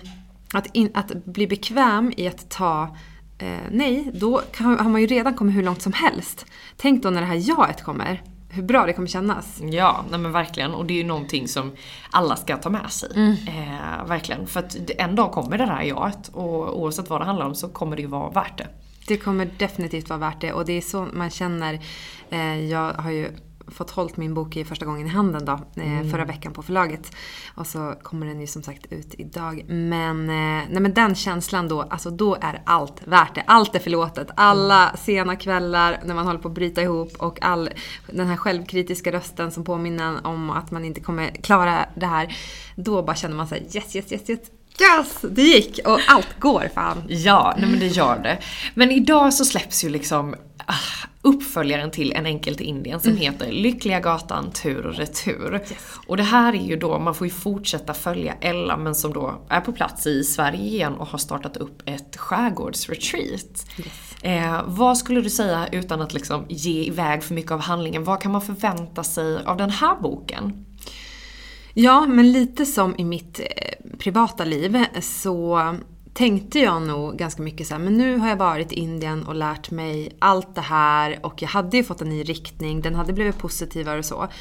att bli bekväm i att ta nej, då har man ju redan kommit hur långt som helst. Tänk då när det här jaet kommer. Hur bra det kommer kännas. Ja, nej men verkligen. Och det är ju någonting som alla ska ta med sig. Verkligen. För att en dag kommer det här jaet. Och oavsett vad det handlar om så kommer det ju vara värt det. Det kommer definitivt vara värt det. Och det är så man känner. Jag har ju fått hållit min bok i första gången i handen då, förra veckan på förlaget. Och så kommer den ju som sagt ut idag. Men den känslan då, alltså då är allt värt det. Allt är förlåtet. Alla sena kvällar när man håller på att bryta ihop och den här självkritiska rösten som påminner om att man inte kommer klara det här. Då bara känner man sig yes, det gick och allt går fan. Ja, nej men det gör det. Men idag så släpps ju liksom uppföljaren till En enkel till Indien som heter Lyckliga gatan, tur och retur. Yes. Och det här är ju då, man får ju fortsätta följa Ella men som då är på plats i Sverige igen och har startat upp ett skärgårdsretreat. Yes. Vad skulle du säga utan att liksom ge iväg för mycket av handlingen? Vad kan man förvänta sig av den här boken? Ja, men lite som i mitt privata liv så tänkte jag nog ganska mycket så här, men nu har jag varit i Indien och lärt mig allt det här och jag hade ju fått en ny riktning, den hade blivit positivare och så.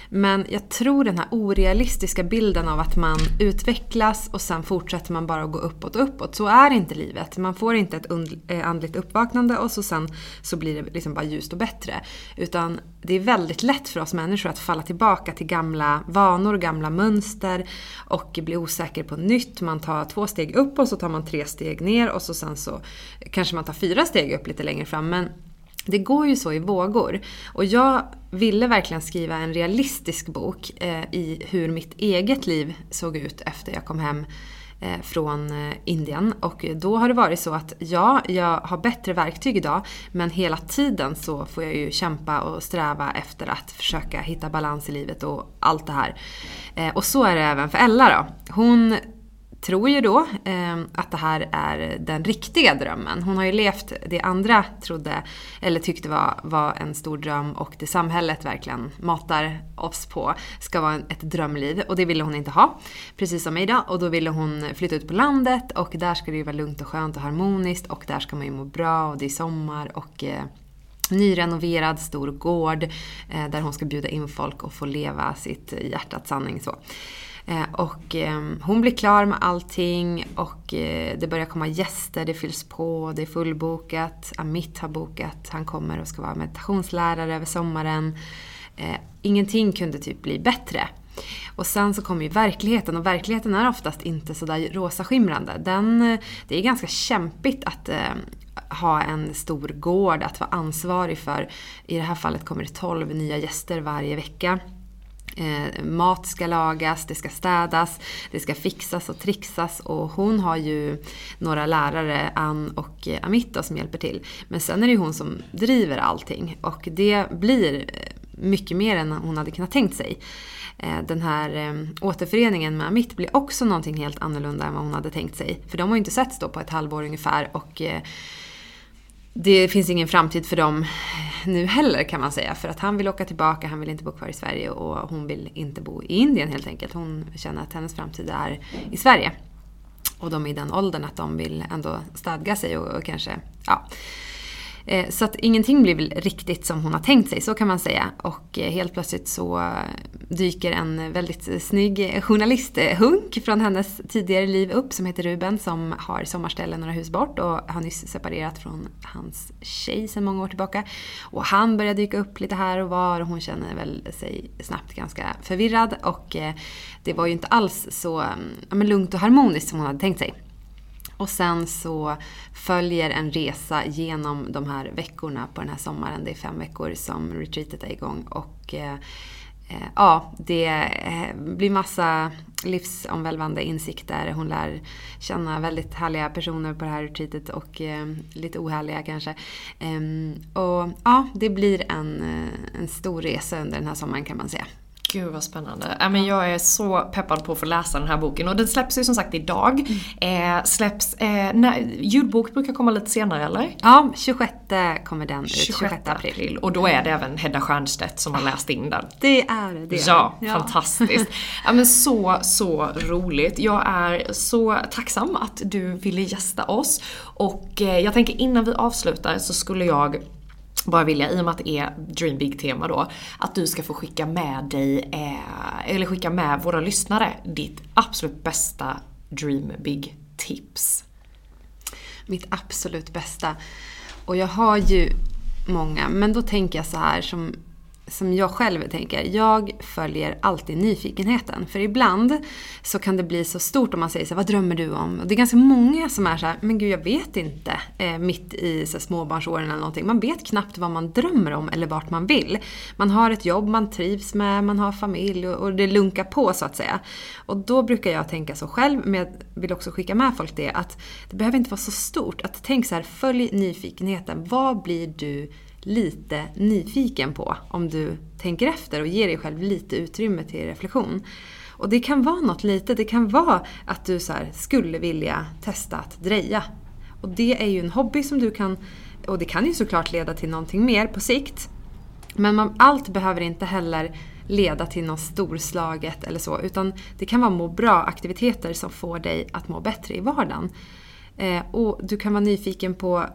Men jag tror den här orealistiska bilden av att man utvecklas och sen fortsätter man bara att gå uppåt. Så är inte livet. Man får inte ett andligt uppvaknande och sen så blir det liksom bara ljust och bättre. Utan det är väldigt lätt för oss människor att falla tillbaka till gamla vanor, gamla mönster och bli osäker på nytt. Man tar 2 steg upp och så tar man 3 steg ner och så sen så kanske man tar 4 steg upp lite längre fram. Men det går ju så i vågor. Och jag ville verkligen skriva en realistisk bok i hur mitt eget liv såg ut efter jag kom hem från Indien. Och då har det varit så att jag har bättre verktyg idag, men hela tiden så får jag ju kämpa och sträva efter att försöka hitta balans i livet och allt det här. Och så är det även för Ella då. Hon tror ju då att det här är den riktiga drömmen. Hon har ju levt det andra trodde eller tyckte var en stor dröm och det samhället verkligen matar oss på ska vara ett drömliv. Och det ville hon inte ha, precis som mig då. Och då ville hon flytta ut på landet och där ska det ju vara lugnt och skönt och harmoniskt och där ska man ju må bra och det är sommar och nyrenoverad stor gård där hon ska bjuda in folk och få leva sitt hjärtats sanning så. Och hon blir klar med allting och det börjar komma gäster, det fylls på, det är fullbokat. Amit har bokat, han kommer och ska vara meditationslärare över sommaren. Ingenting kunde typ bli bättre. Och sen så kommer ju verkligheten och verkligheten är oftast inte så där rosaskimrande. Det är ganska kämpigt att ha en stor gård att vara ansvarig för. I det här fallet kommer det 12 nya gäster varje vecka. Mat ska lagas, det ska städas, det ska fixas och trixas och hon har ju några lärare, Ann och Amit som hjälper till. Men sen är det ju hon som driver allting och det blir mycket mer än hon hade kunnat tänkt sig. Den här återföreningen med Amit blir också någonting helt annorlunda än vad hon hade tänkt sig. För de har ju inte setts då på ett halvår ungefär och det finns ingen framtid för dem nu heller kan man säga. För att han vill åka tillbaka, han vill inte bo kvar i Sverige och hon vill inte bo i Indien helt enkelt. Hon känner att hennes framtid är i Sverige. Och de är i den åldern att de vill ändå stadga sig och kanske, ja. Så att ingenting blir väl riktigt som hon har tänkt sig, så kan man säga. Och helt plötsligt så dyker en väldigt snygg journalisthunk från hennes tidigare liv upp som heter Ruben, som har sommarställe några hus bort och har nyss separerat från hans tjej sedan många år tillbaka. Och han börjar dyka upp lite här och var och hon känner väl sig snabbt ganska förvirrad och det var ju inte alls så lugnt och harmoniskt som hon hade tänkt sig. Och sen så följer en resa genom de här veckorna på den här sommaren. Det är 5 veckor som retreatet är igång. Och ja, det blir massa livsomvälvande insikter. Hon lär känna väldigt härliga personer på det här retreatet och lite ohärliga kanske. Och ja, det blir en stor resa under den här sommaren kan man säga. Gud vad spännande. Men jag är så peppad på att få läsa den här boken. Och den släpps ju som sagt idag. Ljudbok brukar komma lite senare eller? Ja, 26 kommer den ut. 26 april. Och då är det även Hedda Stiernstedt som har läst in den. Det är det. Ja, fantastiskt. Ja, men så roligt. Jag är så tacksam att du ville gästa oss. Och jag tänker innan vi avslutar så skulle jag bara vilja, i och med att det är Dream Big-tema då, att du ska få skicka med dig, eller skicka med våra lyssnare ditt absolut bästa Dream Big-tips. Mitt absolut bästa. Och jag har ju många, men då tänker jag så här som jag själv tänker. Jag följer alltid nyfikenheten. För ibland så kan det bli så stort om man säger så här, vad drömmer du om? Och det är ganska många som är så här, men gud jag vet inte. Mitt i så här, småbarnsåren eller någonting. Man vet knappt vad man drömmer om eller vart man vill. Man har ett jobb man trivs med, man har familj och det lunkar på så att säga. Och då brukar jag tänka så själv, men jag vill också skicka med folk det, att det behöver inte vara så stort. Att tänk så här, följ nyfikenheten. Vad blir du lite nyfiken på om du tänker efter och ger dig själv lite utrymme till reflektion. Och det kan vara något litet, det kan vara att du så här skulle vilja testa att dreja. Och det är ju en hobby som du kan, och det kan ju såklart leda till någonting mer på sikt. Men allt behöver inte heller leda till något storslaget eller så, utan det kan vara må bra aktiviteter som får dig att må bättre i vardagen. Och du kan vara nyfiken på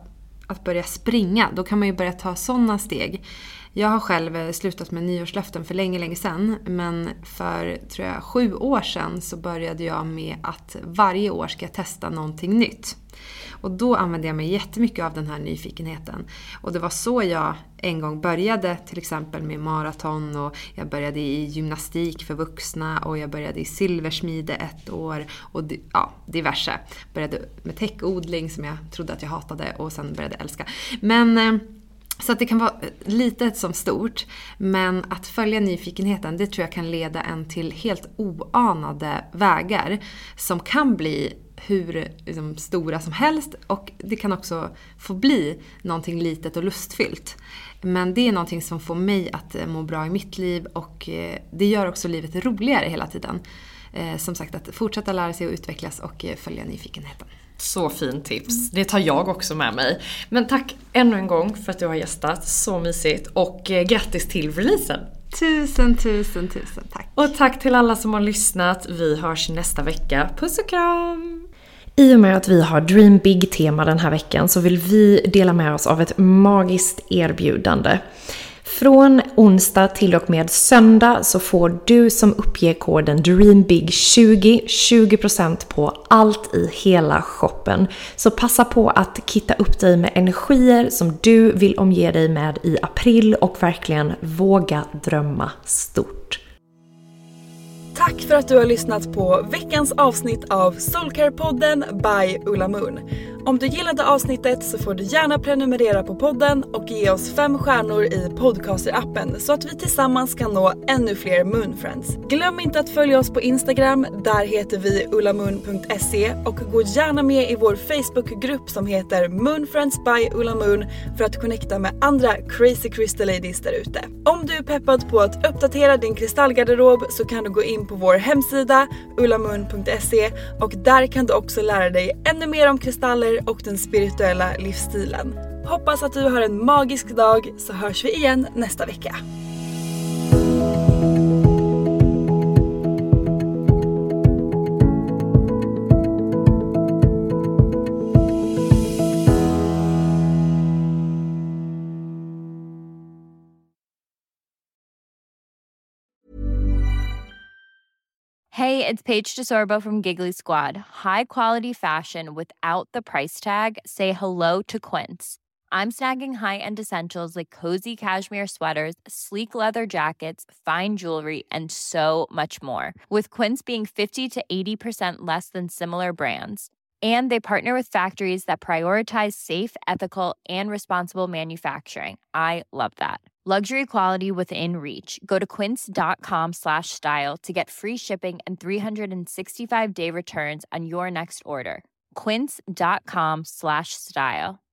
att börja springa, då kan man ju börja ta sådana steg. Jag har själv slutat med nyårslöften för länge sedan, men för tror jag 7 år sedan så började jag med att varje år ska jag testa någonting nytt. Och då använde jag mig jättemycket av den här nyfikenheten. Och det var så jag en gång började till exempel med maraton, och jag började i gymnastik för vuxna, och jag började i silversmide 1 år och diverse. Började med täckodling som jag trodde att jag hatade och sen började älska. Men så att det kan vara litet som stort, men att följa nyfikenheten, det tror jag kan leda en till helt oanade vägar som kan bli hur liksom, stora som helst, och det kan också få bli någonting litet och lustfyllt. Men det är någonting som får mig att må bra i mitt liv, och det gör också livet roligare hela tiden. Som sagt, att fortsätta lära sig och utvecklas och följa nyfikenheten. Så fin tips. Det tar jag också med mig. Men tack ännu en gång för att du har gästat. Så mysigt. Och grattis till releasen. Tusen tack. Och tack till alla som har lyssnat. Vi hörs nästa vecka. Puss och kram! I och med att vi har Dream Big-tema den här veckan så vill vi dela med oss av ett magiskt erbjudande. Från onsdag till och med söndag så får du som uppger koden DREAMBIG20 20% på allt i hela shoppen. Så passa på att kitta upp dig med energier som du vill omge dig med i april och verkligen våga drömma stort. Tack för att du har lyssnat på veckans avsnitt av Soulcare-podden by Ulla Moon. Om du gillade avsnittet så får du gärna prenumerera på podden och ge oss 5 stjärnor i podcaster-appen så att vi tillsammans kan nå ännu fler Moonfriends. Glöm inte att följa oss på Instagram, där heter vi ullamoon.se, och gå gärna med i vår Facebookgrupp som heter Moonfriends by Ulla Moon för att connecta med andra crazy crystal ladies där ute. Om du är peppad på att uppdatera din kristallgarderob så kan du gå in på vår hemsida ullamoon.se, och där kan du också lära dig ännu mer om kristaller och den spirituella livsstilen. Hoppas att du har en magisk dag, så hörs vi igen nästa vecka. Hey, it's Paige DeSorbo from Giggly Squad. High quality fashion without the price tag. Say hello to Quince. I'm snagging high-end essentials like cozy cashmere sweaters, sleek leather jackets, fine jewelry, and so much more. With Quince being 50 to 80% less than similar brands. And they partner with factories that prioritize safe, ethical, and responsible manufacturing. I love that. Luxury quality within reach. Go to quince.com/style to get free shipping and 365-day returns on your next order. Quince.com/style.